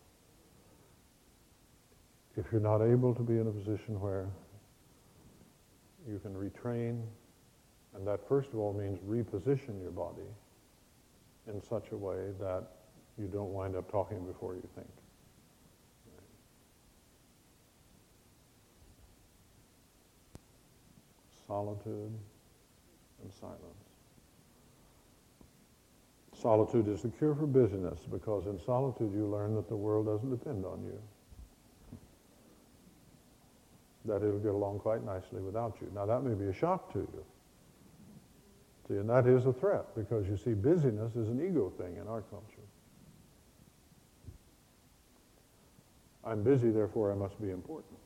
if you're not able to be in a position where you can retrain, and that first of all means reposition your body in such a way that you don't wind up talking before you think. solitude and silence. Solitude is the cure for busyness, because in solitude you learn that the world doesn't depend on you, that it'll get along quite nicely without you. Now, that may be a shock to you. See, and that is a threat, because you see, busyness is an ego thing in our culture. I'm busy, therefore I must be important.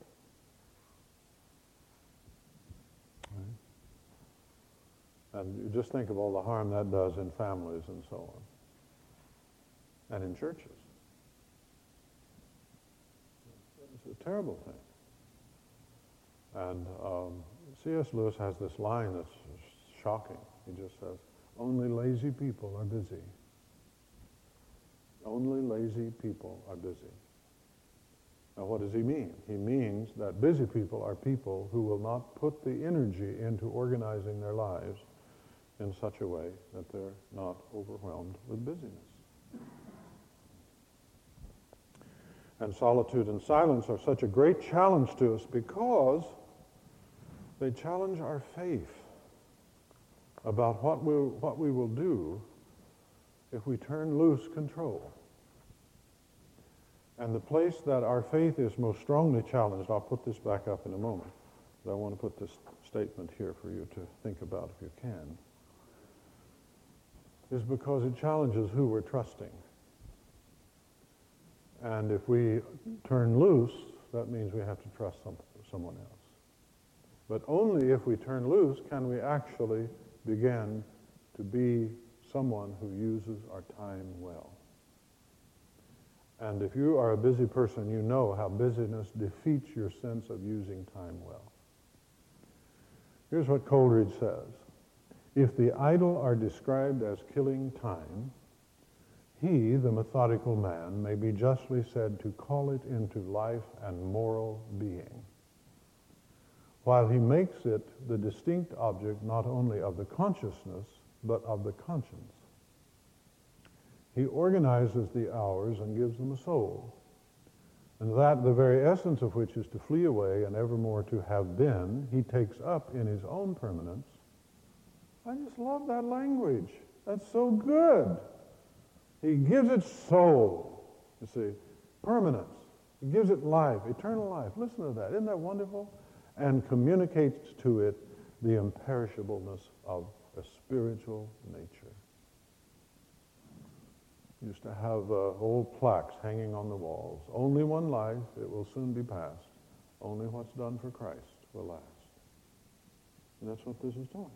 Right? And you just think of all the harm that does in families and so on, and in churches. It's a terrible thing. And C.S. Lewis has this line that's shocking. He just says, "Only lazy people are busy. Only lazy people are busy." Now, what does he mean? He means that busy people are people who will not put the energy into organizing their lives in such a way that they're not overwhelmed with busyness. And solitude and silence are such a great challenge to us because they challenge our faith about what we will do if we turn loose control. And the place that our faith is most strongly challenged, I'll put this back up in a moment, but I want to put this statement here for you to think about if you can, is because it challenges who we're trusting. And if we turn loose, that means we have to trust someone else. But only if we turn loose can we actually begin to be someone who uses our time well. And if you are a busy person, you know how busyness defeats your sense of using time well. Here's what Coleridge says. If the idle are described as killing time, he, the methodical man, may be justly said to call it into life and moral being, while he makes it the distinct object not only of the consciousness, but of the conscience. He organizes the hours and gives them a soul, and that, the very essence of which is to flee away and evermore to have been, he takes up in his own permanence. I just love that language. That's so good. He gives it soul, you see, permanence. He gives it life, eternal life. Listen to that. Isn't that wonderful? And communicates to it the imperishableness of a spiritual nature. Used to have old plaques hanging on the walls. Only one life, it will soon be past. Only what's done for Christ will last. And that's what this is talking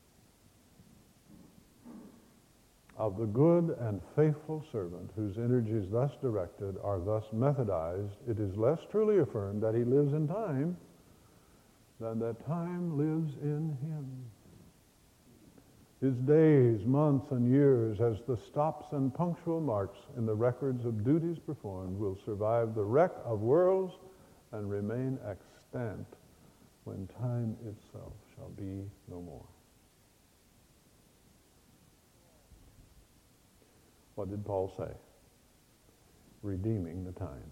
about. Of the good and faithful servant whose energies thus directed are thus methodized, it is less truly affirmed that he lives in time than that time lives in him. His days, months, and years, as the stops and punctual marks in the records of duties performed, will survive the wreck of worlds and remain extant when time itself shall be no more. What did Paul say? Redeeming the time.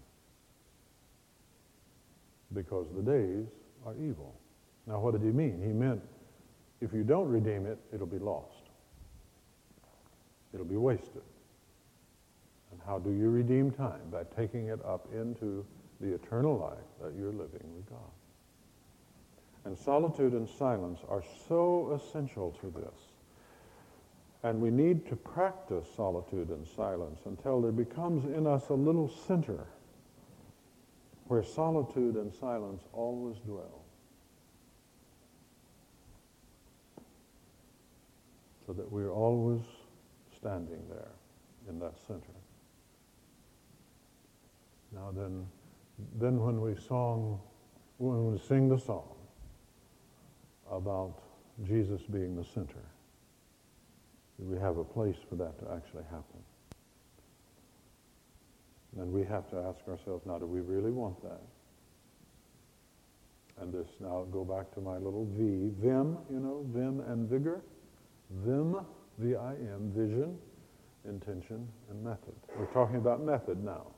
Because the days are evil. Now, what did he mean? He meant if you don't redeem it, it'll be lost. It'll be wasted. And how do you redeem time? By taking it up into the eternal life that you're living with God. And solitude and silence are so essential to this. And we need to practice solitude and silence until there becomes in us a little center where solitude and silence always dwell. So that we're always standing there in that center. Now then when we sing the song about Jesus being the center, we have a place for that to actually happen. And we have to ask ourselves, now, do we really want that? And this, now go back to my little V, vim, vim and vigor. Vim, V-I-M, vision, intention, and method. We're talking about method now.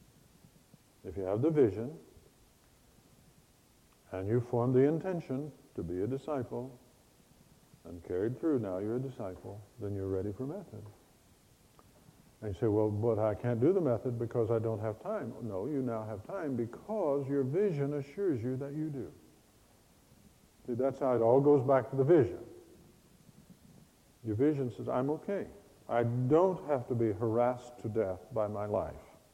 If you have the vision and you form the intention to be a disciple and carried through, now you're a disciple, then you're ready for method. And you say, well, but I can't do the method because I don't have time. No, you now have time because your vision assures you that you do. See, that's how it all goes back to the vision. Your vision says, I'm okay. I don't have to be harassed to death by my life.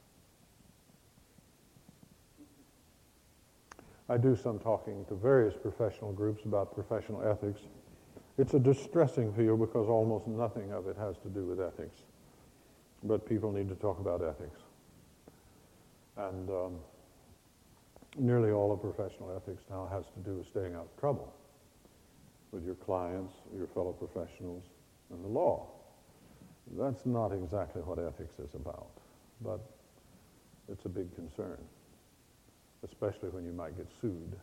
I do some talking to various professional groups about professional ethics. It's a distressing field because almost nothing of it has to do with ethics. But people need to talk about ethics. And nearly all of professional ethics now has to do with staying out of trouble with your clients, your fellow professionals, and the law. That's not exactly what ethics is about, but it's a big concern, especially when you might get sued.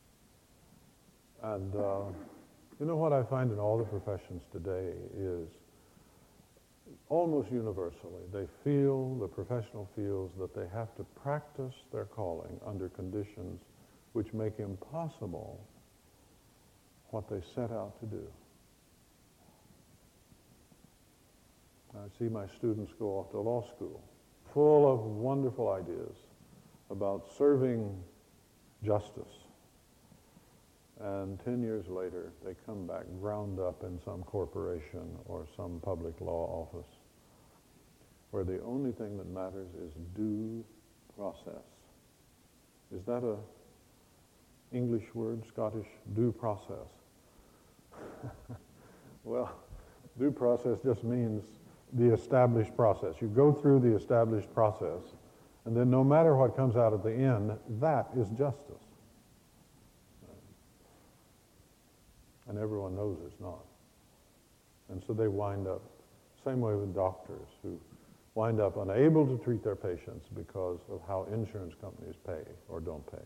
And you know what I find in all the professions today is almost universally, the professional feels that they have to practice their calling under conditions which make impossible what they set out to do. I see my students go off to law school, full of wonderful ideas about serving justice. And 10 years later, they come back ground up in some corporation or some public law office where the only thing that matters is due process. Is that a English word, Scottish? Due process. Well, due process just means the established process. You go through the established process, and then no matter what comes out at the end, that is justice. And everyone knows it's not. And so they wind up, same way with doctors who wind up unable to treat their patients because of how insurance companies pay or don't pay,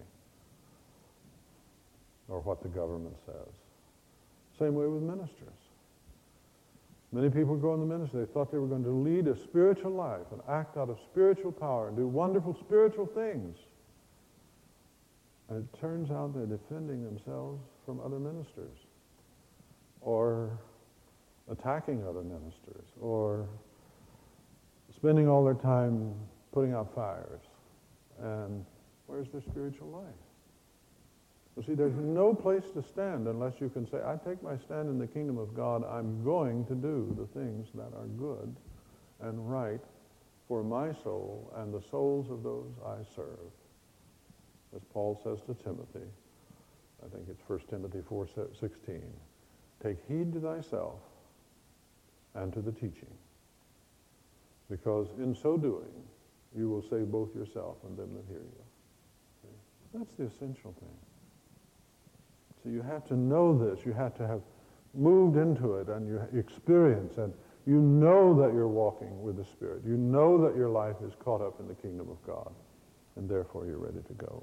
or what the government says. Same way with ministers. Many people go in the ministry, they thought they were going to lead a spiritual life and act out of spiritual power and do wonderful spiritual things. And it turns out they're defending themselves from other ministers, or attacking other ministers, or spending all their time putting out fires. And where's their spiritual life? You see, there's no place to stand unless you can say, I take my stand in the kingdom of God. I'm going to do the things that are good and right for my soul and the souls of those I serve. As Paul says to Timothy, I think it's 1 Timothy 4:16, take heed to thyself and to the teaching, because in so doing, you will save both yourself and them that hear you. See? That's the essential thing. So you have to know this. You have to have moved into it, and you experience, and you know that you're walking with the Spirit. You know that your life is caught up in the kingdom of God, and therefore you're ready to go.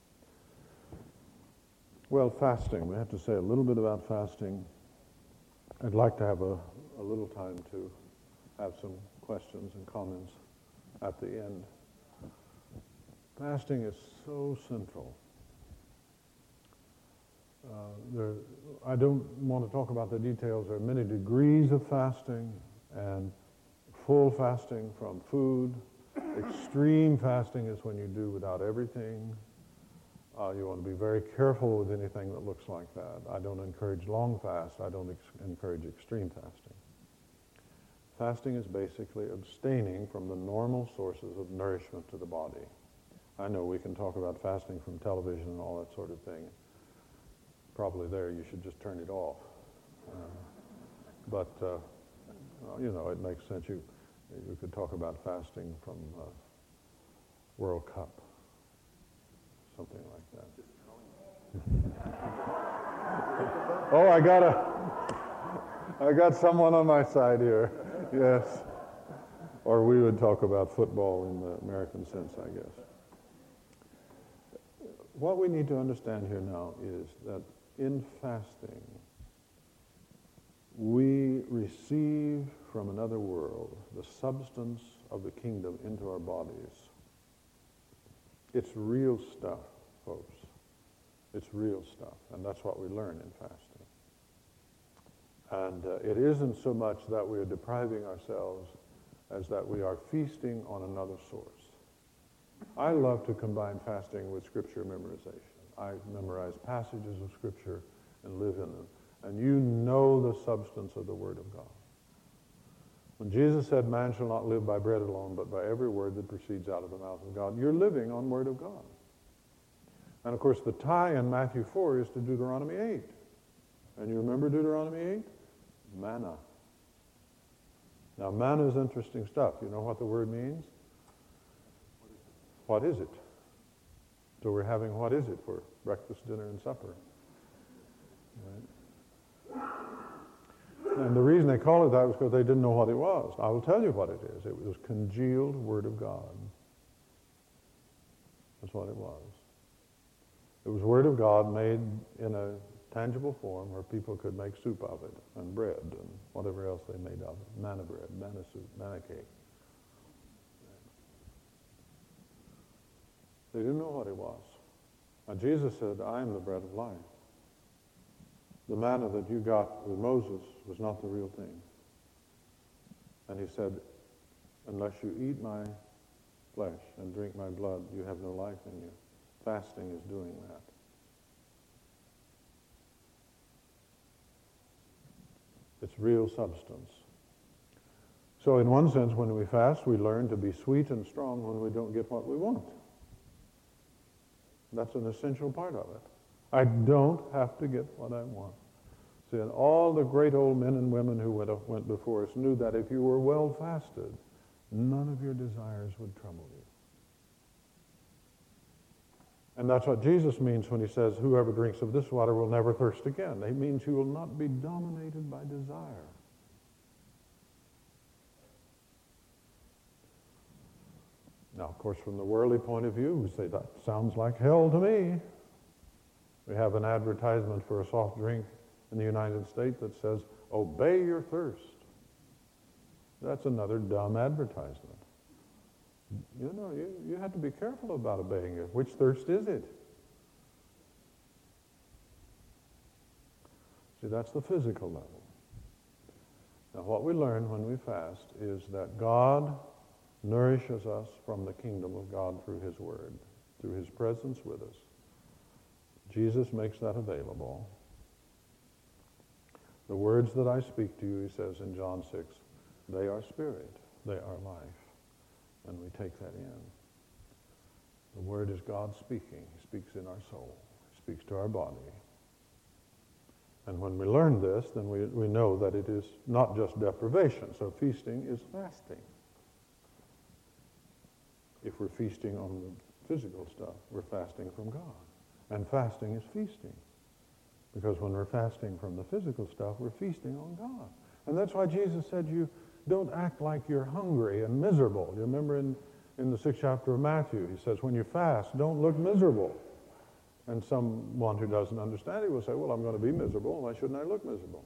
Well, fasting. We have to say a little bit about fasting. I'd like to have a little time to have some questions and comments at the end. Fasting is so central. I don't want to talk about the details. There are many degrees of fasting, and full fasting from food. Extreme fasting is when you do without everything. You want to be very careful with anything that looks like that. I don't encourage long fast. I don't encourage extreme fasting. Fasting is basically abstaining from the normal sources of nourishment to the body. I know we can talk about fasting from television and all that sort of thing. Probably there you should just turn it off. But you know, it makes sense. You could talk about fasting from World Cup, something like that. Oh, I got someone on my side here. Yes. Or we would talk about football in the American sense, I guess. What we need to understand here now is that in fasting, we receive from another world the substance of the kingdom into our bodies. It's real stuff, folks. It's real stuff, and that's what we learn in fasting. And it isn't so much that we are depriving ourselves as that we are feasting on another source. I love to combine fasting with Scripture memorization. I memorize passages of Scripture and live in them. And you know the substance of the Word of God. When Jesus said, man shall not live by bread alone, but by every word that proceeds out of the mouth of God, you're living on Word of God. And of course, the tie in Matthew 4 is to Deuteronomy 8. And you remember Deuteronomy 8? Manna. Now, manna is interesting stuff. You know what the word means? What is it? So we're having what is it for breakfast, dinner, and supper. Right? And the reason they call it that was because they didn't know what it was. I will tell you what it is. It was congealed Word of God. That's what it was. It was Word of God made in a tangible form where people could make soup of it, and bread, and whatever else they made of it. Manna bread, manna soup, manna cake. They didn't know what it was. And Jesus said, I am the bread of life. The manna that you got with Moses was not the real thing. And he said, unless you eat my flesh and drink my blood, you have no life in you. Fasting is doing that. It's real substance. So in one sense, when we fast, we learn to be sweet and strong when we don't get what we want. That's an essential part of it. I don't have to get what I want. See, and all the great old men and women who went before us knew that if you were well fasted, none of your desires would trouble you. And that's what Jesus means when he says, whoever drinks of this water will never thirst again. He means you will not be dominated by desire. Now, of course, from the worldly point of view, we say, that sounds like hell to me. We have an advertisement for a soft drink in the United States that says, obey your thirst. That's another dumb advertisement. You know, you have to be careful about obeying it. Which thirst is it? See, that's the physical level. Now, what we learn when we fast is that God nourishes us from the kingdom of God through His Word, through His presence with us. Jesus makes that available. The words that I speak to you, he says in John 6, they are spirit, they are life. And we take that in. The Word is God speaking. He speaks in our soul. He speaks to our body. And when we learn this, then we know that it is not just deprivation. So feasting is fasting. If we're feasting on the physical stuff, we're fasting from God. And fasting is feasting. Because when we're fasting from the physical stuff, we're feasting on God. And that's why Jesus said, you don't act like you're hungry and miserable. You remember in the 6th chapter of Matthew, he says, when you fast, don't look miserable. And someone who doesn't understand it will say, well, I'm going to be miserable. Why shouldn't I look miserable?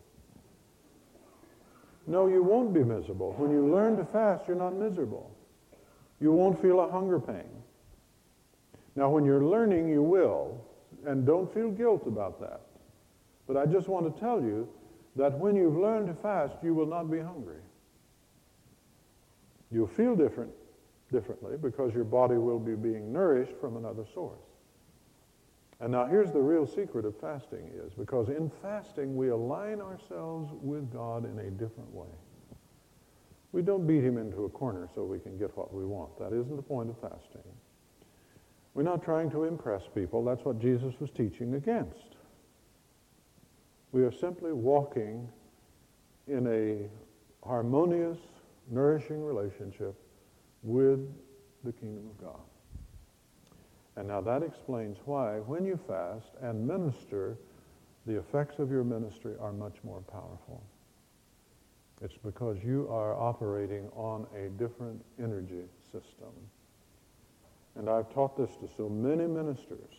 No, you won't be miserable. When you learn to fast, you're not miserable. You won't feel a hunger pain. Now, when you're learning, you will. And don't feel guilt about that. But I just want to tell you that when you've learned to fast, you will not be hungry. You'll feel differently because your body will be being nourished from another source. And now here's the real secret of fasting is because in fasting we align ourselves with God in a different way. We don't beat him into a corner so we can get what we want. That isn't the point of fasting. We're not trying to impress people. That's what Jesus was teaching against. We are simply walking in a harmonious, nourishing relationship with the kingdom of God. And now that explains why when you fast and minister, the effects of your ministry are much more powerful. It's because you are operating on a different energy system. And I've taught this to so many ministers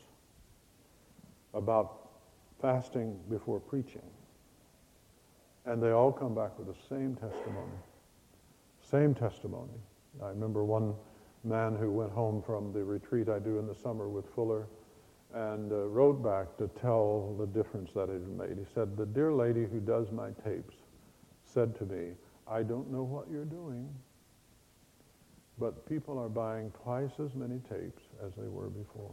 about fasting before preaching. And they all come back with the same testimony. Same testimony. I remember one man who went home from the retreat I do in the summer with Fuller, and wrote back to tell the difference that it had made. He said, "The dear lady who does my tapes said to me, 'I don't know what you're doing, but people are buying twice as many tapes as they were before.'"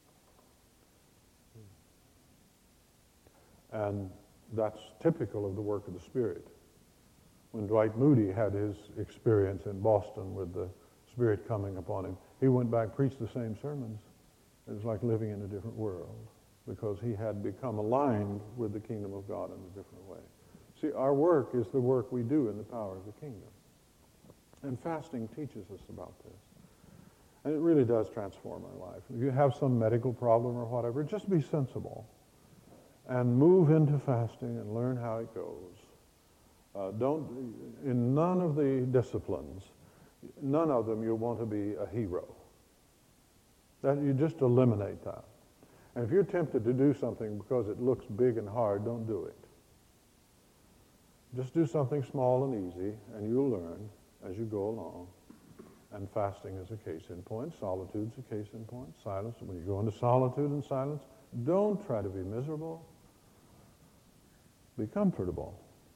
And that's typical of the work of the Spirit. When Dwight Moody had his experience in Boston with the Spirit coming upon him, he went back, preached the same sermons. It was like living in a different world because he had become aligned with the kingdom of God in a different way. See, our work is the work we do in the power of the kingdom. And fasting teaches us about this. And it really does transform our life. If you have some medical problem or whatever, just be sensible and move into fasting and learn how it goes. In none of the disciplines, none of them you'll want to be a hero. That you just eliminate that. And if you're tempted to do something because it looks big and hard, don't do it. Just do something small and easy, and you'll learn as you go along. And fasting is a case in point. Solitude's a case in point. Silence. When you go into solitude and silence, don't try to be miserable. Be comfortable.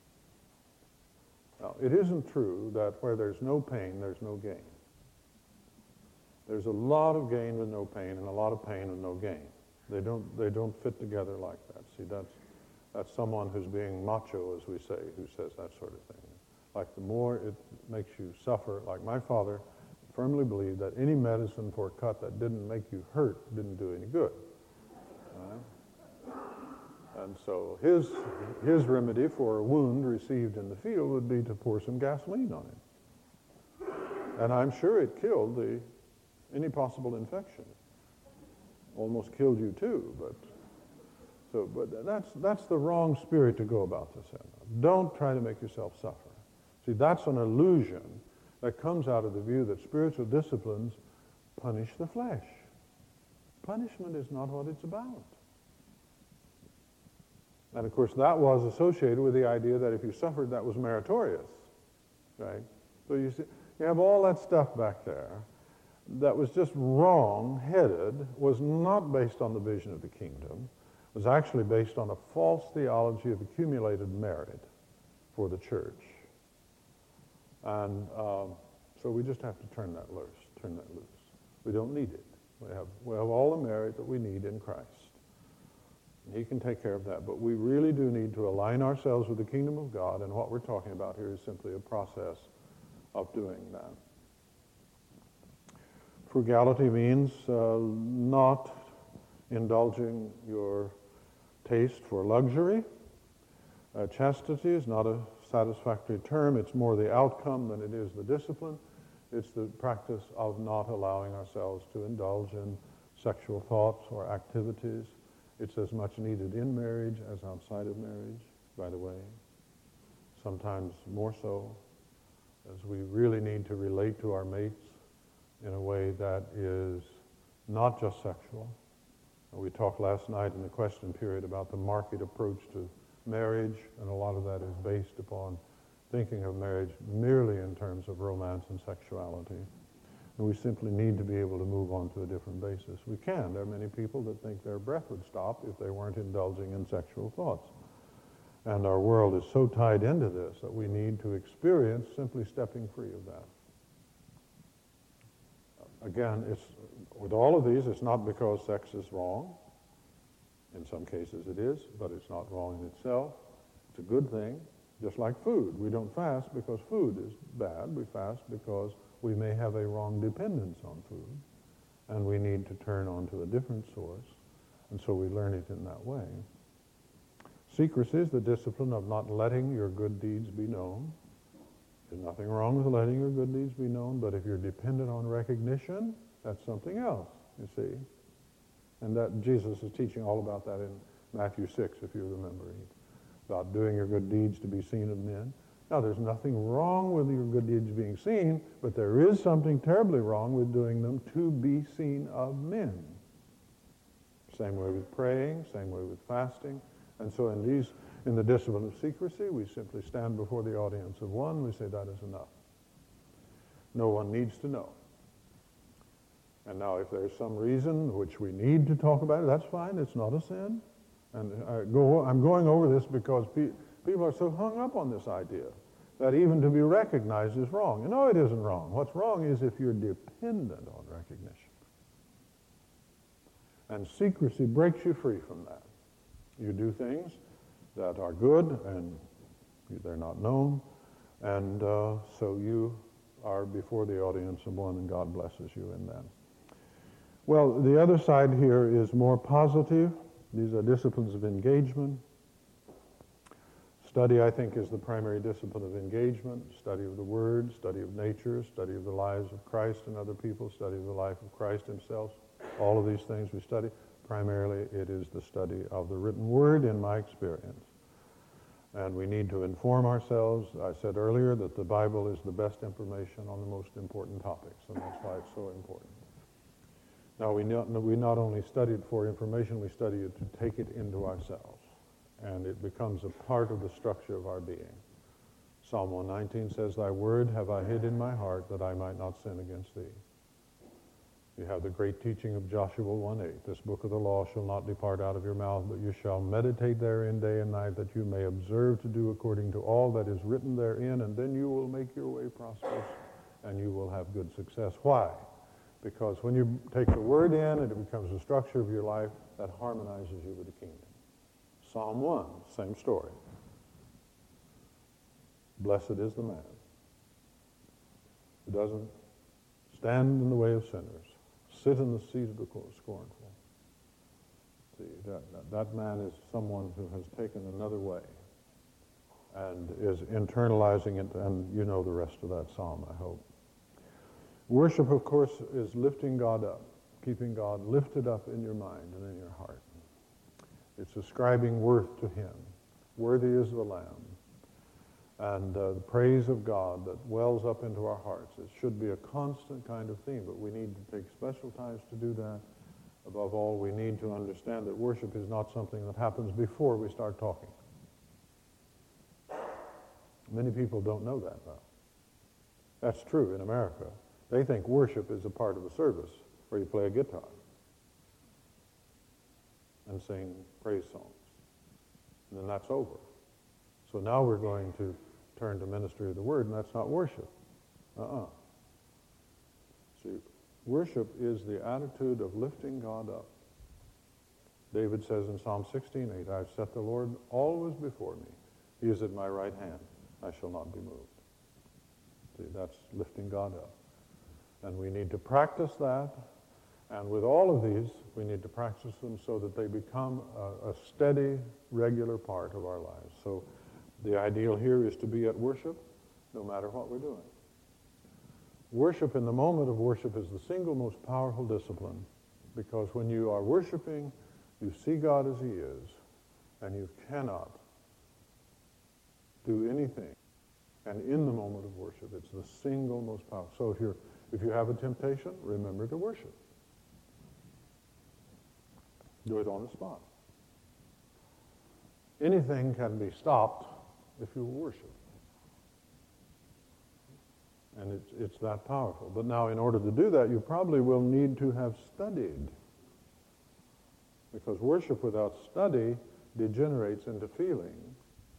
Now, it isn't true that where there's no pain, there's no gain. There's a lot of gain with no pain and a lot of pain with no gain. They don't fit together like that. See, that's someone who's being macho, as we say, who says that sort of thing. Like the more it makes you suffer, like my father firmly believed that any medicine for a cut that didn't make you hurt didn't do any good. And so his remedy for a wound received in the field would be to pour some gasoline on it. And I'm sure it killed any possible infection. Almost killed you too, but that's the wrong spirit to go about this in. Don't try to make yourself suffer. See, that's an illusion that comes out of the view that spiritual disciplines punish the flesh. Punishment is not what it's about. And of course, that was associated with the idea that if you suffered, that was meritorious, right? So you see, you have all that stuff back there that was just wrong-headed, was not based on the vision of the kingdom, was actually based on a false theology of accumulated merit for the church. And so we just have to turn that loose. We don't need it. We have all the merit that we need in Christ. And he can take care of that. But we really do need to align ourselves with the kingdom of God, and what we're talking about here is simply a process of doing that. Frugality means not indulging your taste for luxury. Chastity is not a satisfactory term. It's more the outcome than it is the discipline. It's the practice of not allowing ourselves to indulge in sexual thoughts or activities. It's as much needed in marriage as outside of marriage, by the way. Sometimes more so, as we really need to relate to our mates in a way that is not just sexual. We talked last night in the question period about the market approach to marriage, and a lot of that is based upon thinking of marriage merely in terms of romance and sexuality. And we simply need to be able to move on to a different basis. We can. There are many people that think their breath would stop if they weren't indulging in sexual thoughts. And our world is so tied into this that we need to experience simply stepping free of that. Again, with all of these, it's not because sex is wrong. In some cases it is, but it's not wrong in itself. It's a good thing, just like food. We don't fast because food is bad. We fast because we may have a wrong dependence on food, and we need to turn on to a different source, and so we learn it in that way. Secrecy is the discipline of not letting your good deeds be known. There's nothing wrong with letting your good deeds be known, but if you're dependent on recognition, that's something else, you see. And that Jesus is teaching all about that in Matthew 6, if you remember, about doing your good deeds to be seen of men. Now, there's nothing wrong with your good deeds being seen, but there is something terribly wrong with doing them to be seen of men. Same way with praying, same way with fasting. And so in the discipline of secrecy, we simply stand before the audience of one. We say that is enough. No one needs to know. And now if there's some reason which we need to talk about it, that's fine. It's not a sin. And I'm going over this because people are so hung up on this idea that even to be recognized is wrong. No, it isn't wrong. What's wrong is if you're dependent on recognition. And secrecy breaks you free from that. You do things that are good and they're not known, and so you are before the audience of one, and God blesses you in that. Well, the other side here is more positive. These are disciplines of engagement. Study, I think, is the primary discipline of engagement. Study of the Word, study of nature, study of the lives of Christ and other people, study of the life of Christ himself. All of these things we study. Primarily, it is the study of the written Word in my experience. And we need to inform ourselves. I said earlier that the Bible is the best information on the most important topics, and that's why it's so important. Now, we not only study it for information, we study it to take it into ourselves. And it becomes a part of the structure of our being. Psalm 119 says, "Thy word have I hid in my heart, that I might not sin against thee." You have the great teaching of Joshua 1:8. "This book of the law shall not depart out of your mouth, but you shall meditate therein day and night, that you may observe to do according to all that is written therein, and then you will make your way prosperous, and you will have good success." Why? Because when you take the word in and it becomes the structure of your life, that harmonizes you with the kingdom. Psalm 1, same story. Blessed is the man who doesn't stand in the way of sinners, sit in the seat of the scornful. See, that man is someone who has taken another way and is internalizing it, and you know the rest of that psalm, I hope. Worship, of course, is lifting God up, keeping God lifted up in your mind and in your heart. It's ascribing worth to him. Worthy is the Lamb. And the praise of God that wells up into our hearts. It should be a constant kind of theme, but we need to take special times to do that. Above all, we need to understand that worship is not something that happens before we start talking. Many people don't know that, though. That's true in America. They think worship is a part of a service where you play a guitar and sing praise songs. And then that's over. So now we're going to turn to ministry of the word, and that's not worship. See, worship is the attitude of lifting God up. David says in Psalm 16:8, "I've set the Lord always before me. He is at my right hand. I shall not be moved." See, that's lifting God up. And we need to practice that. And with all of these, we need to practice them so that they become a steady, regular part of our lives. So the ideal here is to be at worship no matter what we're doing. Worship in the moment of worship is the single most powerful discipline, because when you are worshiping, you see God as he is, and you cannot do anything. And in the moment of worship, it's the single most powerful. So if you have a temptation, remember to worship. Do it on the spot. Anything can be stopped if you worship. And it's that powerful. But now in order to do that, you probably will need to have studied. Because worship without study degenerates into feeling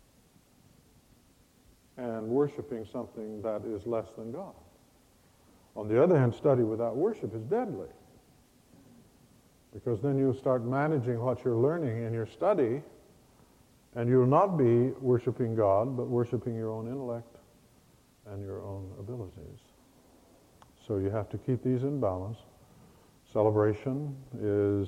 and worshiping something that is less than God. On the other hand, study without worship is deadly. Because then you'll start managing what you're learning in your study, and you'll not be worshiping God, but worshiping your own intellect and your own abilities. So you have to keep these in balance. Celebration is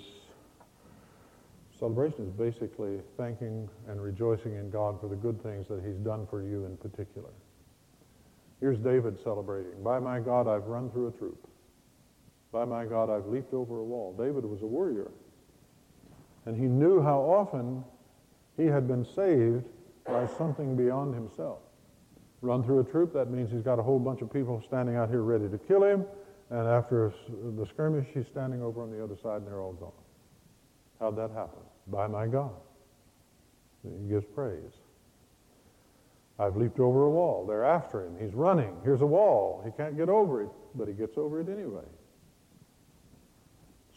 basically thanking and rejoicing in God for the good things that he's done for you in particular. Here's David celebrating. "By my God, I've run through a troop. By my God, I've leaped over a wall." David was a warrior. And he knew how often he had been saved by something beyond himself. Run through a troop, that means he's got a whole bunch of people standing out here ready to kill him, and after the skirmish, he's standing over on the other side and they're all gone. How'd that happen? By my God. He gives praise. I've leaped over a wall. They're after him. He's running. Here's a wall. He can't get over it, but he gets over it anyway.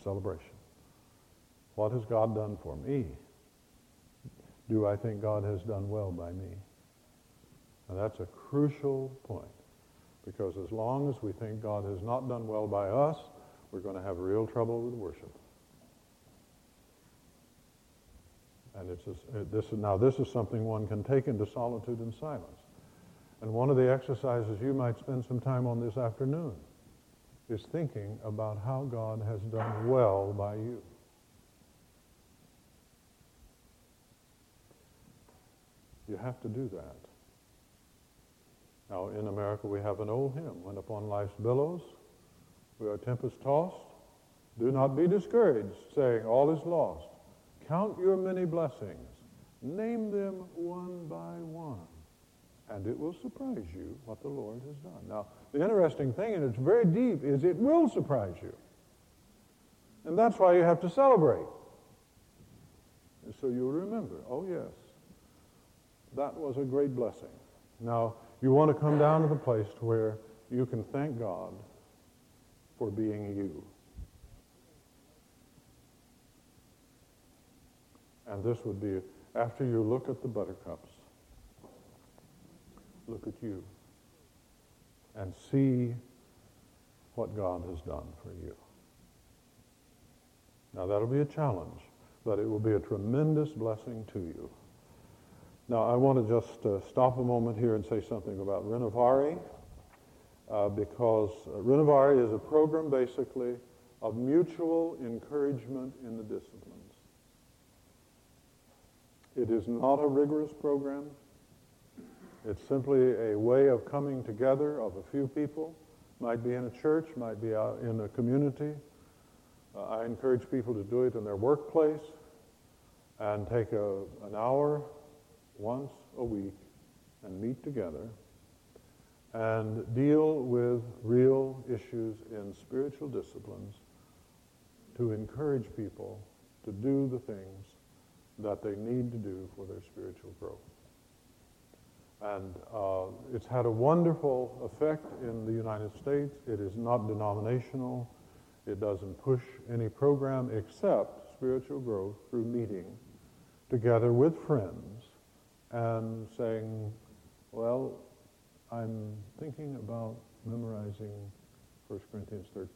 celebration. What has God done for me? Do I think God has done well by me? And that's a crucial point, because as long as we think God has not done well by us, we're going to have real trouble with worship. And this is something one can take into solitude and silence. And one of the exercises you might spend some time on this afternoon is thinking about how God has done well by you. You have to do that. Now, in America, we have an old hymn, "When upon life's billows we are tempest-tossed, do not be discouraged, saying, all is lost. Count your many blessings, name them one by one, and it will surprise you what the Lord has done." Now, the interesting thing, and it's very deep, is it will surprise you. And that's why you have to celebrate. And so you'll remember, oh yes, that was a great blessing. Now, you want to come down to the place where you can thank God for being you. And this would be, after you look at the buttercups, look at you and see what God has done for you. Now, that'll be a challenge, but it will be a tremendous blessing to you. Now, I want to just stop a moment here and say something about Renovari, because Renovari is a program, basically, of mutual encouragement in the disciplines. It is not a rigorous program. It's simply a way of coming together of a few people. Might be in a church, might be out in a community. I encourage people to do it in their workplace and take an hour once a week and meet together and deal with real issues in spiritual disciplines to encourage people to do the things that they need to do for their spiritual growth. And it's had a wonderful effect in the United States. It is not denominational. It doesn't push any program except spiritual growth through meeting together with friends and saying, well, I'm thinking about memorizing 1 Corinthians 13.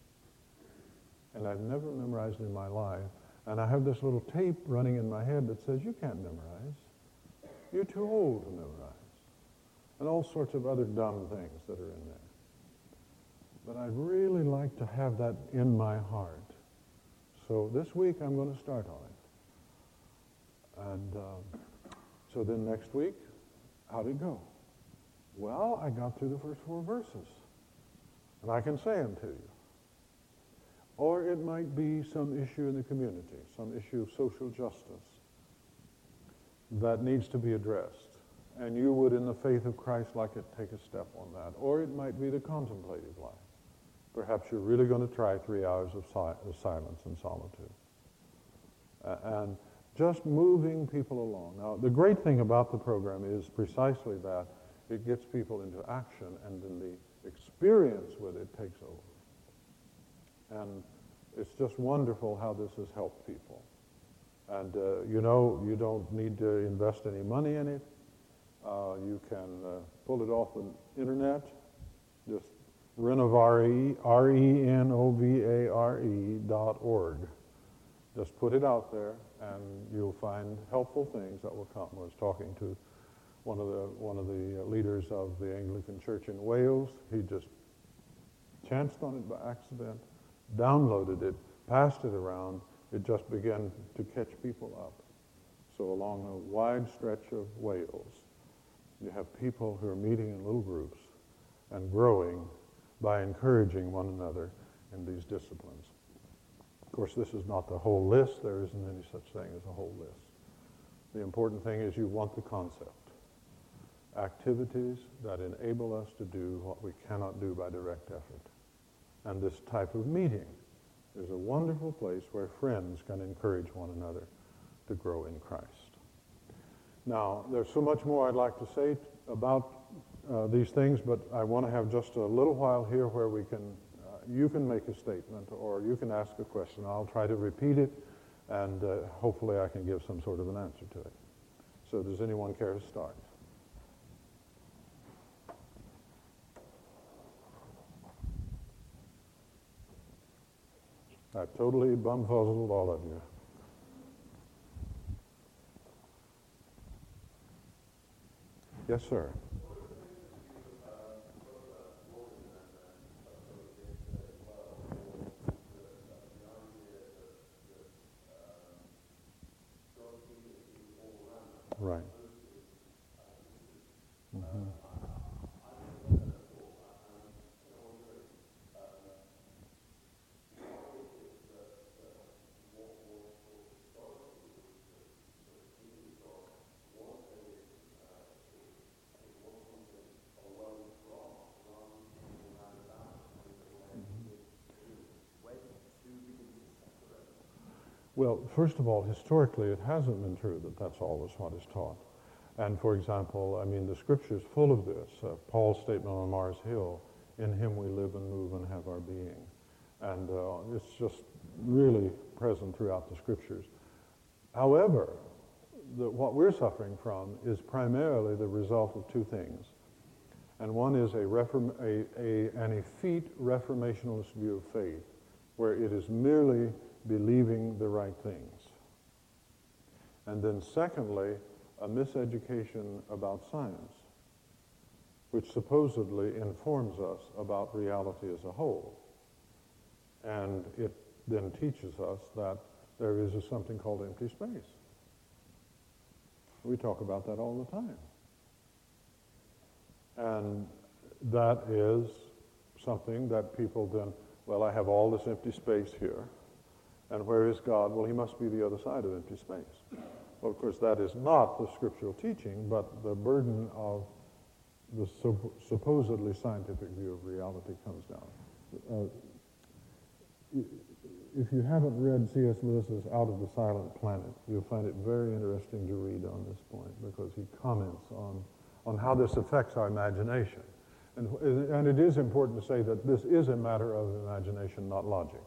And I've never memorized it in my life. And I have this little tape running in my head that says, you can't memorize. You're too old to memorize. And all sorts of other dumb things that are in there. But I'd really like to have that in my heart. So this week I'm going to start on it. And so then next week, how'd it go? Well, I got through the first 4 verses. And I can say them to you. Or it might be some issue in the community, some issue of social justice that needs to be addressed. And you would, in the faith of Christ, like to take a step on that. Or it might be the contemplative life. Perhaps you're really going to try 3 hours of silence and solitude. And just moving people along. Now, the great thing about the program is precisely that it gets people into action, and then the experience with it takes over. And it's just wonderful how this has helped people. And, you don't need to invest any money in it. You can pull it off the internet. Just Renovari, RENOVARE.org. Just put it out there, and you'll find helpful things that will come. I was talking to one of the leaders of the Anglican Church in Wales. He just chanced on it by accident, downloaded it, passed it around. It just began to catch people up. So along a wide stretch of Wales, you have people who are meeting in little groups and growing by encouraging one another in these disciplines. Of course, this is not the whole list. There isn't any such thing as a whole list. The important thing is you want the concept. Activities that enable us to do what we cannot do by direct effort. And this type of meeting is a wonderful place where friends can encourage one another to grow in Christ. Now, there's so much more I'd like to say about these things, but I want to have just a little while here where we can you can make a statement or you can ask a question. I'll try to repeat it, and hopefully I can give some sort of an answer to it. So does anyone care to start? I've totally bumfuzzled all of you. Yes, sir. Right. Mm-hmm. Well, first of all, historically, it hasn't been true that that's always what is taught. And for example, I mean, the Scripture is full of this. Paul's statement on Mars Hill, in him we live and move and have our being. And it's just really present throughout the Scriptures. However, what we're suffering from is primarily the result of two things. And one is an effete reformationalist view of faith, where it is merely believing the right things. And then secondly, a miseducation about science, which supposedly informs us about reality as a whole. And it then teaches us that there is something called empty space. We talk about that all the time. And that is something that people then, well, I have all this empty space here. And where is God? Well, he must be the other side of empty space. Well, of course, that is not the scriptural teaching, but the burden of the supposedly scientific view of reality comes down. If you haven't read C.S. Lewis's Out of the Silent Planet, you'll find it very interesting to read on this point, because he comments on how this affects our imagination. And it is important to say that this is a matter of imagination, not logic.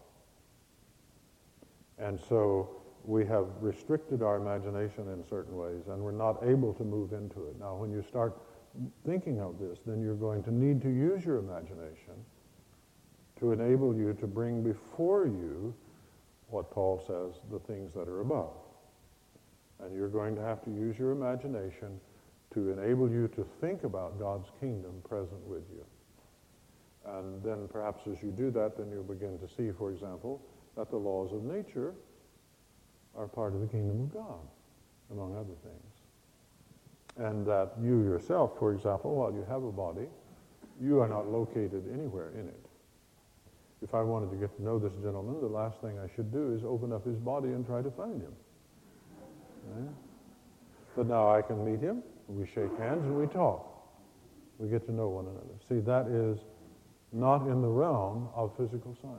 And so we have restricted our imagination in certain ways, and we're not able to move into it. Now, when you start thinking of this, then you're going to need to use your imagination to enable you to bring before you what Paul says, the things that are above. And you're going to have to use your imagination to enable you to think about God's kingdom present with you. And then perhaps as you do that, then you'll begin to see, for example, that the laws of nature are part of the kingdom of God, among other things. And that you yourself, for example, while you have a body, you are not located anywhere in it. If I wanted to get to know this gentleman, the last thing I should do is open up his body and try to find him. Right? But now I can meet him, we shake hands, and we talk. We get to know one another. See, that is not in the realm of physical science.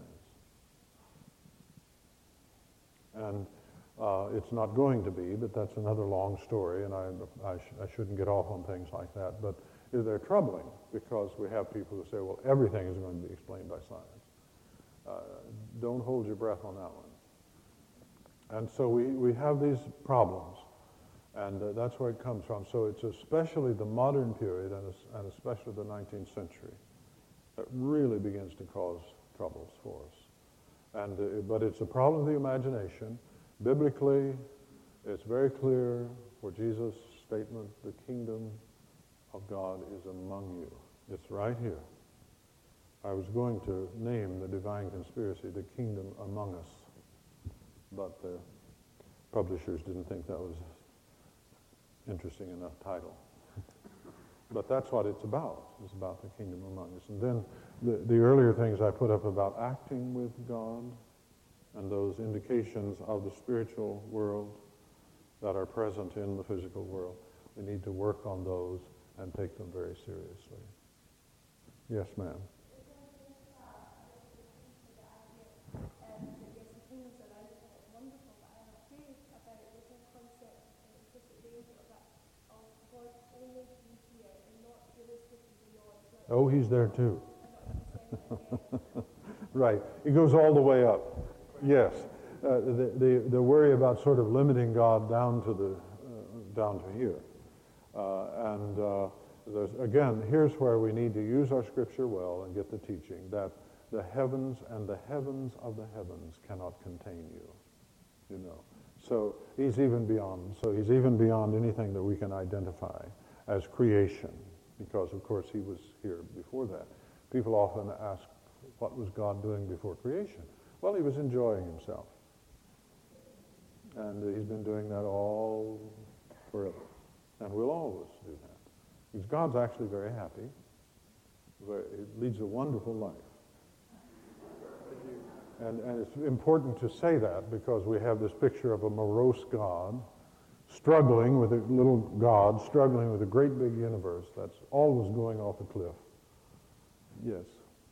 And it's not going to be, but that's another long story, and I shouldn't get off on things like that. But they're troubling, because we have people who say, well, everything is going to be explained by science. Don't hold your breath on that one. And so we have these problems, and that's where it comes from. So it's especially the modern period, and especially the 19th century, that really begins to cause troubles for us. But it's a problem of the imagination. Biblically, it's very clear for Jesus' statement, the kingdom of God is among you. It's right here. I was going to name the divine conspiracy, the kingdom among us, but the publishers didn't think that was interesting enough title. But that's what it's about. It's about the kingdom among us. And then the earlier things I put up about acting with God and those indications of the spiritual world that are present in the physical world. We need to work on those and take them very seriously. Yes, ma'am. Oh, he's there too. Right. It goes all the way up. Yes. The worry about sort of limiting God down to here. Again, here's where we need to use our scripture well and get the teaching that the heavens and the heavens of the heavens cannot contain you. So he's even beyond anything that we can identify as creation, because of course he was here before that. People often ask, what was God doing before creation? Well, he was enjoying himself. And he's been doing that all forever. And will always do that. Because God's actually very happy. He leads a wonderful life. And it's important to say that because we have this picture of a morose God struggling with a little God, struggling with a great big universe that's always going off a cliff. Yes.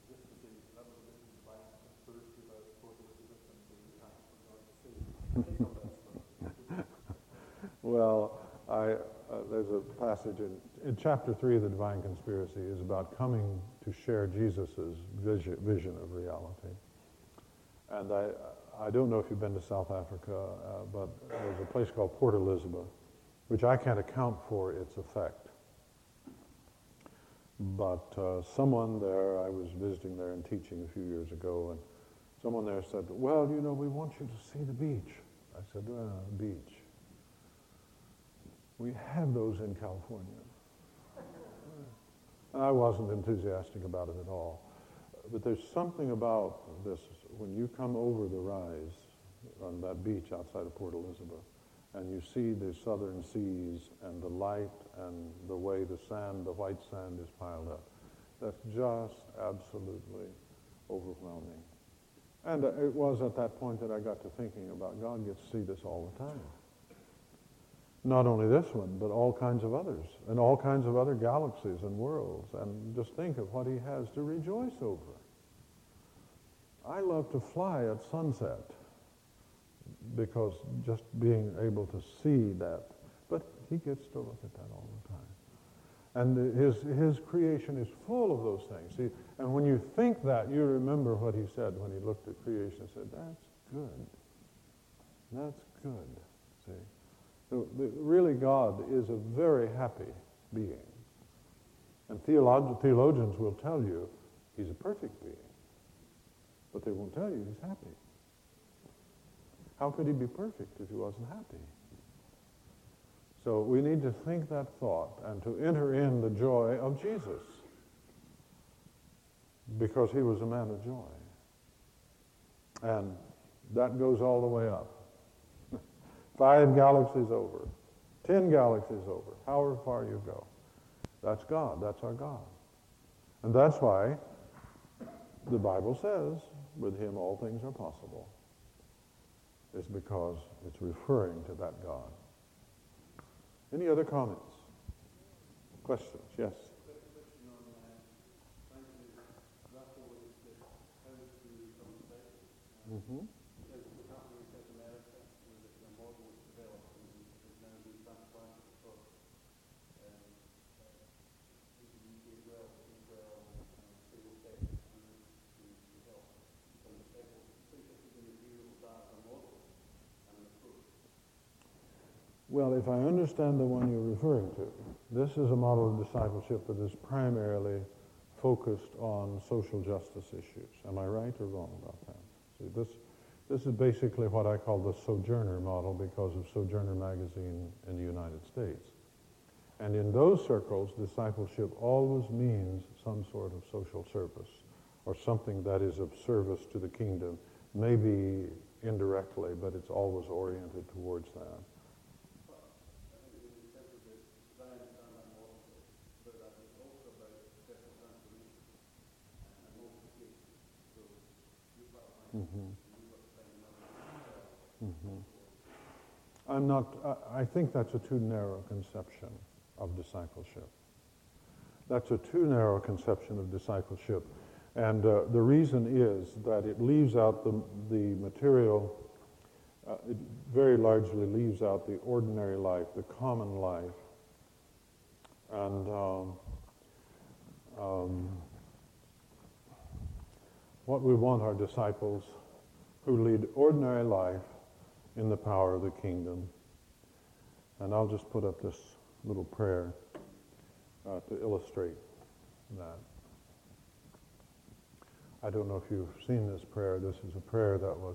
Well, there's a passage in chapter 3 of the Divine Conspiracy is about coming to share Jesus' vision of reality. And I don't know if you've been to South Africa, but there's a place called Port Elizabeth, which I can't account for its effect. But someone there, I was visiting there and teaching a few years ago, and someone there said, well, we want you to see the beach. I said, beach. We have those in California. And I wasn't enthusiastic about it at all. But there's something about this, when you come over the rise on that beach outside of Port Elizabeth, and you see the southern seas and the light and the way the white sand is piled up, that's just absolutely overwhelming. And it was at that point that I got to thinking about God gets to see this all the time. Not only this one, but all kinds of others, and all kinds of other galaxies and worlds, and just think of what he has to rejoice over. I love to fly at sunset because just being able to see that, but he gets to look at that all the time. And his creation is full of those things. See, and when you think that, you remember what he said when he looked at creation and said, that's good. That's good, see. So, really, God is a very happy being. And theologians will tell you he's a perfect being. But they won't tell you he's happy. How could he be perfect if he wasn't happy? So we need to think that thought and to enter in the joy of Jesus, because he was a man of joy. And that goes all the way up. 5 galaxies over, 10 galaxies over, however far you go. That's God. That's our God. And that's why the Bible says, with him all things are possible. It's because it's referring to that God. Any other comments? Questions? Yes? Mm-hmm. Well, if I understand the one you're referring to, this is a model of discipleship that is primarily focused on social justice issues. Am I right or wrong about that? See, this is basically what I call the Sojourner model because of Sojourner magazine in the United States. And in those circles, discipleship always means some sort of social service or something that is of service to the kingdom, maybe indirectly, but it's always oriented towards that. Mm-hmm. Mm-hmm. I think that's a too narrow conception of discipleship. That's a too narrow conception of discipleship. And the reason is that it leaves out the material, it very largely leaves out the ordinary life, the common life. And what we want are disciples who lead ordinary life in the power of the kingdom. And I'll just put up this little prayer to illustrate that. I don't know if you've seen this prayer. This is a prayer that was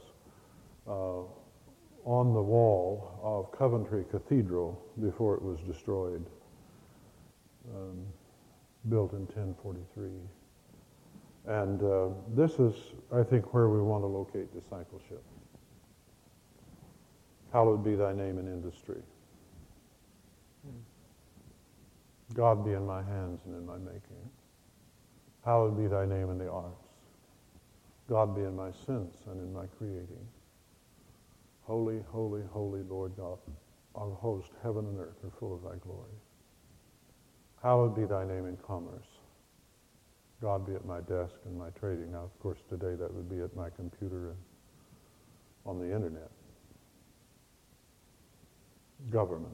on the wall of Coventry Cathedral before it was destroyed, built in 1043. And this is, I think, where we want to locate discipleship. Hallowed be thy name in industry. God be in my hands and in my making. Hallowed be thy name in the arts. God be in my sense and in my creating. Holy, holy, holy Lord God of hosts, heaven and earth are full of thy glory. Hallowed be thy name in commerce. God be at my desk and my trading. Now, of course, today that would be at my computer and on the internet. Government.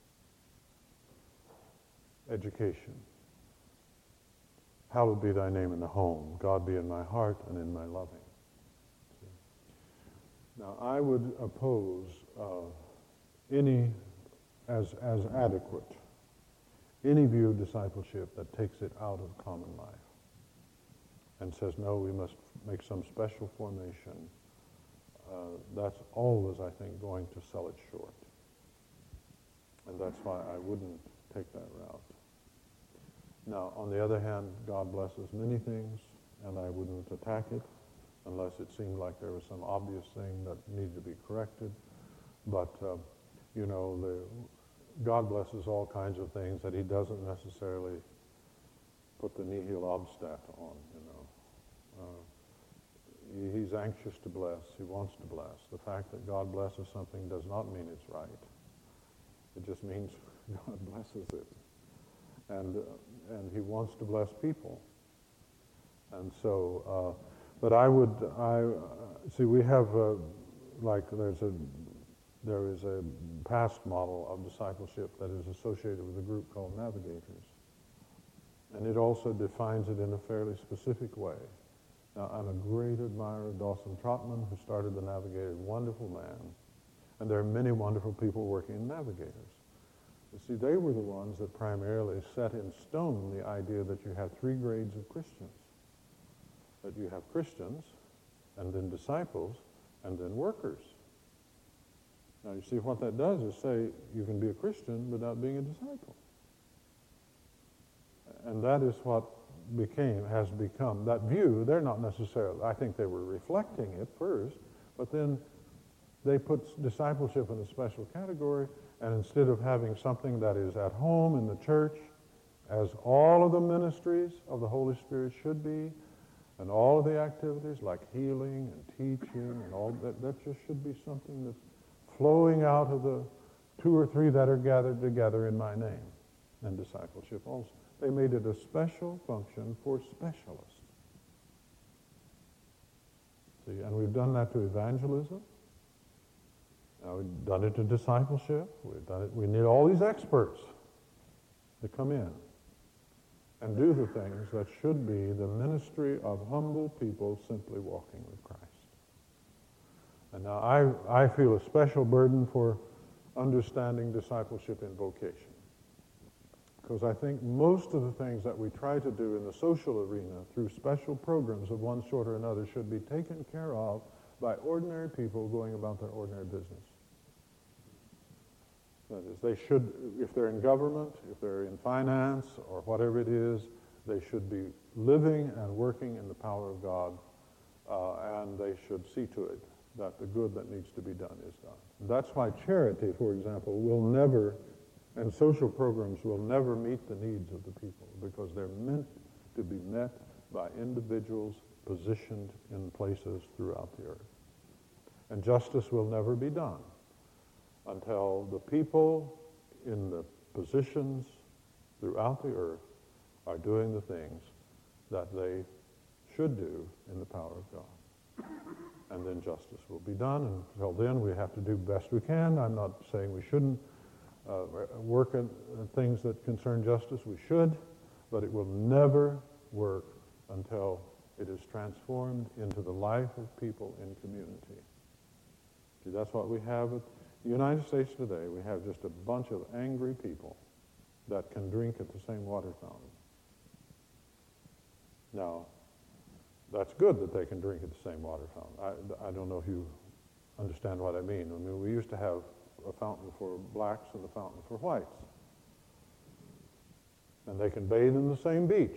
Education. Hallowed be thy name in the home. God be in my heart and in my loving. See? Now, I would oppose any, as adequate, any view of discipleship that takes it out of common life and says, no, we must make some special formation. That's always, I think, going to sell it short. And that's why I wouldn't take that route. Now, on the other hand, God blesses many things, and I wouldn't attack it unless it seemed like there was some obvious thing that needed to be corrected. But, God blesses all kinds of things that he doesn't necessarily put the nihil obstat on, He's anxious to bless. He wants to bless. The fact that God blesses something does not mean it's right. It just means God blesses it. And he wants to bless people. And so, but we have, there is a past model of discipleship that is associated with a group called Navigators. And it also defines it in a fairly specific way. Now, I'm a great admirer of Dawson Trotman, who started the Navigators, wonderful man. And there are many wonderful people working in Navigators. You see, they were the ones that primarily set in stone the idea that you have three grades of Christians. That you have Christians, and then disciples, and then workers. Now, you see, what that does is say you can be a Christian without being a disciple. And that is what has become, that view, they're not necessarily, I think they were reflecting it first, but then they put discipleship in a special category, and instead of having something that is at home in the church, as all of the ministries of the Holy Spirit should be, and all of the activities like healing and teaching and all that just should be something that's flowing out of the two or three that are gathered together in my name, and discipleship also. They made it a special function for specialists. See, and we've done that to evangelism. Now, we've done it to discipleship. We've done it. We need all these experts to come in and do the things that should be the ministry of humble people simply walking with Christ. And now I feel a special burden for understanding discipleship in vocation. Because I think most of the things that we try to do in the social arena through special programs of one sort or another should be taken care of by ordinary people going about their ordinary business. That is, they should, if they're in government, if they're in finance, or whatever it is, they should be living and working in the power of God, and they should see to it that the good that needs to be done is done. That's why charity, for example, will never, and social programs will never meet the needs of the people, because they're meant to be met by individuals positioned in places throughout the earth. And justice will never be done until the people in the positions throughout the earth are doing the things that they should do in the power of God. And then justice will be done. And until then, we have to do the best we can. I'm not saying we shouldn't work at things that concern justice. We should, but it will never work until It is transformed into the life of people in community. See, that's what we have at the United States today. We have just a bunch of angry people that can drink at the same water fountain. Now, that's good that they can drink at the same water fountain. I don't know if you understand what I mean. I mean, we used to have a fountain for blacks and a fountain for whites. And they can bathe in the same beach.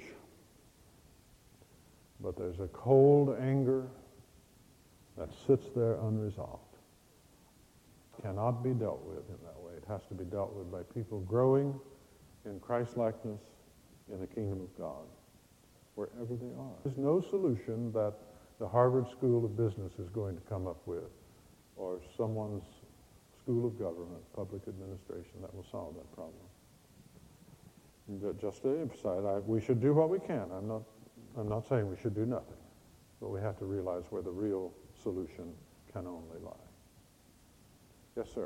But there's a cold anger that sits there unresolved. Cannot be dealt with in that way. It has to be dealt with by people growing in Christ-likeness in the kingdom of God, wherever they are. There's no solution that the Harvard School of Business is going to come up with, or someone's School of Government, Public Administration, that will solve that problem. But just to emphasize, we should do what we can. I'm not saying we should do nothing, but we have to realize where the real solution can only lie. Yes, sir.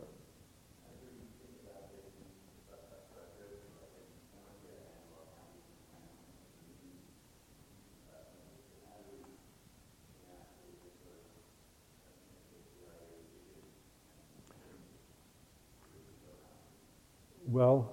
Well,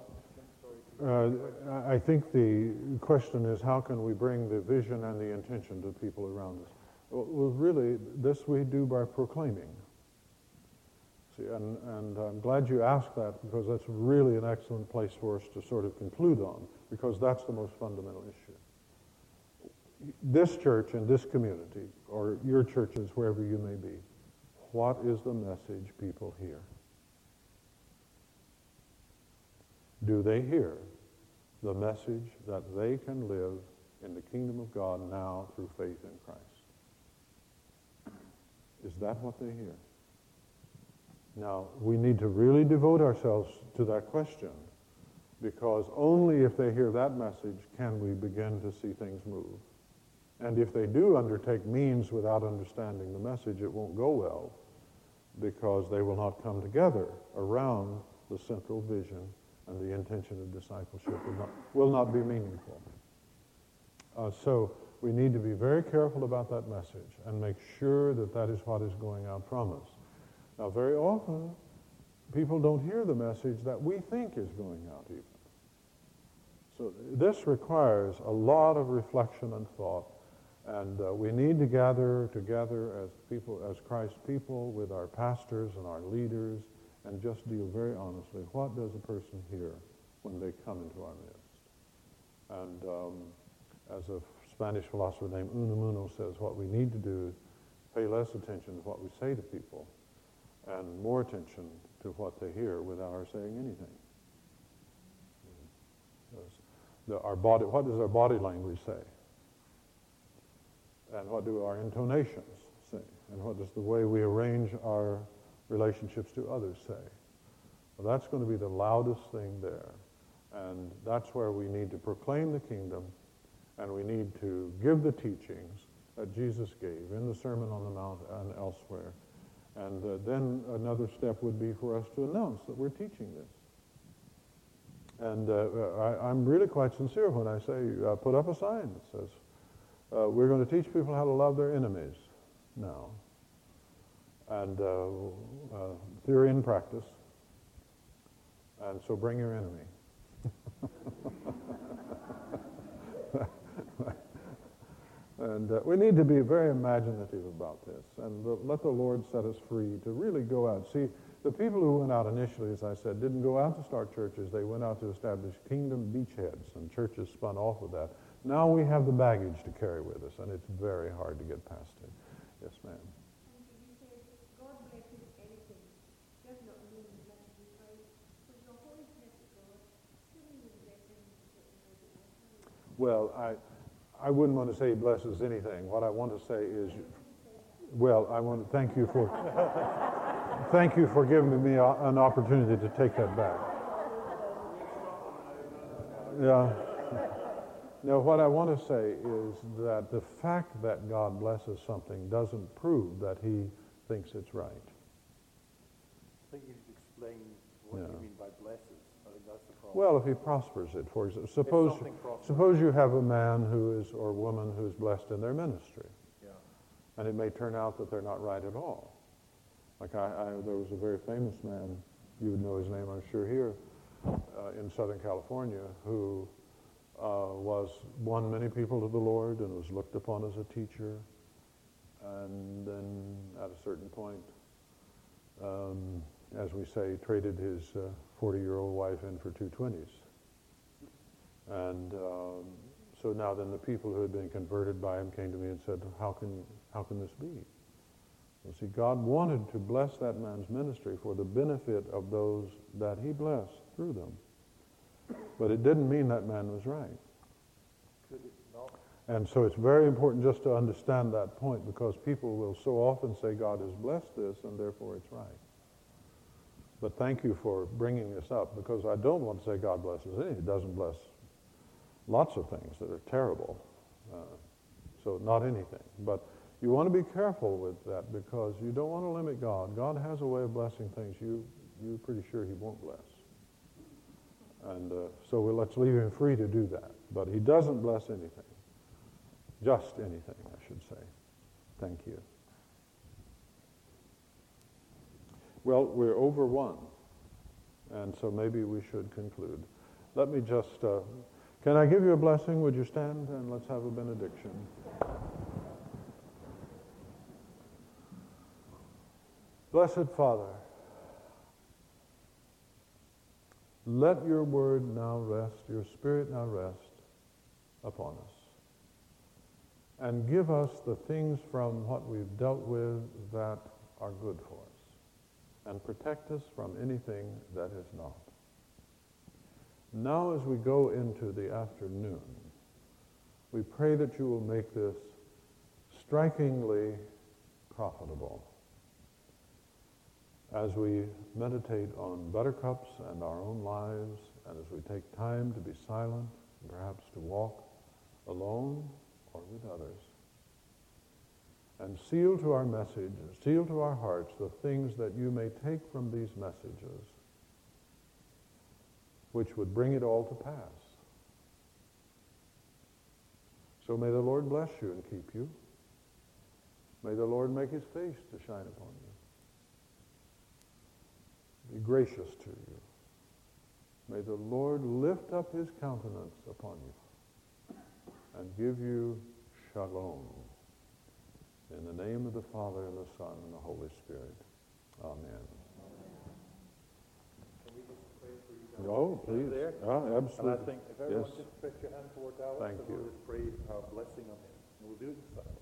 I think the question is, how can we bring the vision and the intention to people around us? Well, really, this we do by proclaiming. See, and I'm glad you asked that, because that's really an excellent place for us to sort of conclude on, because that's the most fundamental issue. This church and this community, or your churches, wherever you may be, what is the message people hear? Do they hear the message that they can live in the kingdom of God now through faith in Christ? Is that what they hear? Now, we need to really devote ourselves to that question, because only if they hear that message can we begin to see things move. And if they do undertake means without understanding the message, it won't go well, because they will not come together around the central vision, and the intention of discipleship will not be meaningful. So we need to be very careful about that message and make sure that that is what is going out from us. Now, very often, people don't hear the message that we think is going out even. So this requires a lot of reflection and thought, and we need to gather together as people, as Christ's people, with our pastors and our leaders, and just deal very honestly. What does a person hear when they come into our midst? And as a Spanish philosopher named Unamuno says, what we need to do is pay less attention to what we say to people and more attention to what they hear without our saying anything. What does our body language say? And what do our intonations say? And what does the way we arrange our relationships to others say? Well, that's going to be the loudest thing there. And that's where we need to proclaim the kingdom, and we need to give the teachings that Jesus gave in the Sermon on the Mount and elsewhere. And then another step would be for us to announce that we're teaching this. And I'm really quite sincere when I say, put up a sign that says, we're going to teach people how to love their enemies now. And theory and practice. And so bring your enemy. And we need to be very imaginative about this, and let the Lord set us free to really go out. See, the people who went out initially, as I said, didn't go out to start churches. They went out to establish kingdom beachheads, and churches spun off of that. Now we have the baggage to carry with us, and it's very hard to get past it. Yes, ma'am. Well, I wouldn't want to say he blesses anything. What I want to say is, well, I want to thank you for giving me an opportunity to take that back. Yeah. No, what I want to say is that the fact that God blesses something doesn't prove that he thinks it's right. I think you should explain what you mean by blesses. I think that's the problem. Well, if he prospers it, for example, something prospers. suppose you have a man who is, or woman who's blessed in their ministry, Yeah. and it may turn out that they're not right at all. Like there was a very famous man, you would know his name, I'm sure, here in Southern California, who won many people to the Lord and was looked upon as a teacher, and then at a certain point, as we say, traded his 40-year-old wife in for two 20s. And so now then the people who had been converted by him came to me and said, how can this be? Well, see, God wanted to bless that man's ministry for the benefit of those that he blessed through them. But it didn't mean that man was right. Could it not? And so it's very important just to understand that point, because people will so often say God has blessed this and therefore it's right. But thank you for bringing this up, because I don't want to say God blesses it. He doesn't bless lots of things that are terrible. So not anything. But you want to be careful with that, because you don't want to limit God. God has a way of blessing things you're pretty sure he won't bless. And so let's leave him free to do that. But he doesn't bless anything. Just anything, I should say. Thank you. Well, we're over one, and so maybe we should conclude. Let me just, can I give you a blessing? Would you stand and let's have a benediction? Blessed Father, let your word now rest, your spirit now rest upon us. And give us the things from what we've dealt with that are good for us. And protect us from anything that is not. Now as we go into the afternoon, we pray that you will make this strikingly profitable as we meditate on buttercups and our own lives, and as we take time to be silent, and perhaps to walk alone or with others, and seal to our message, seal to our hearts the things that you may take from these messages, which would bring it all to pass. So may the Lord bless you and keep you. May the Lord make his face to shine upon you. Be gracious to you. May the Lord lift up his countenance upon you and give you shalom. In the name of the Father, and the Son, and the Holy Spirit. Amen. Can we just pray for you guys? Oh, please. There? Absolutely. And I think if everyone Yes. just stretch your hand towards Alex, Thank and we'll you. just pray our blessing on him. And we'll do it in silence.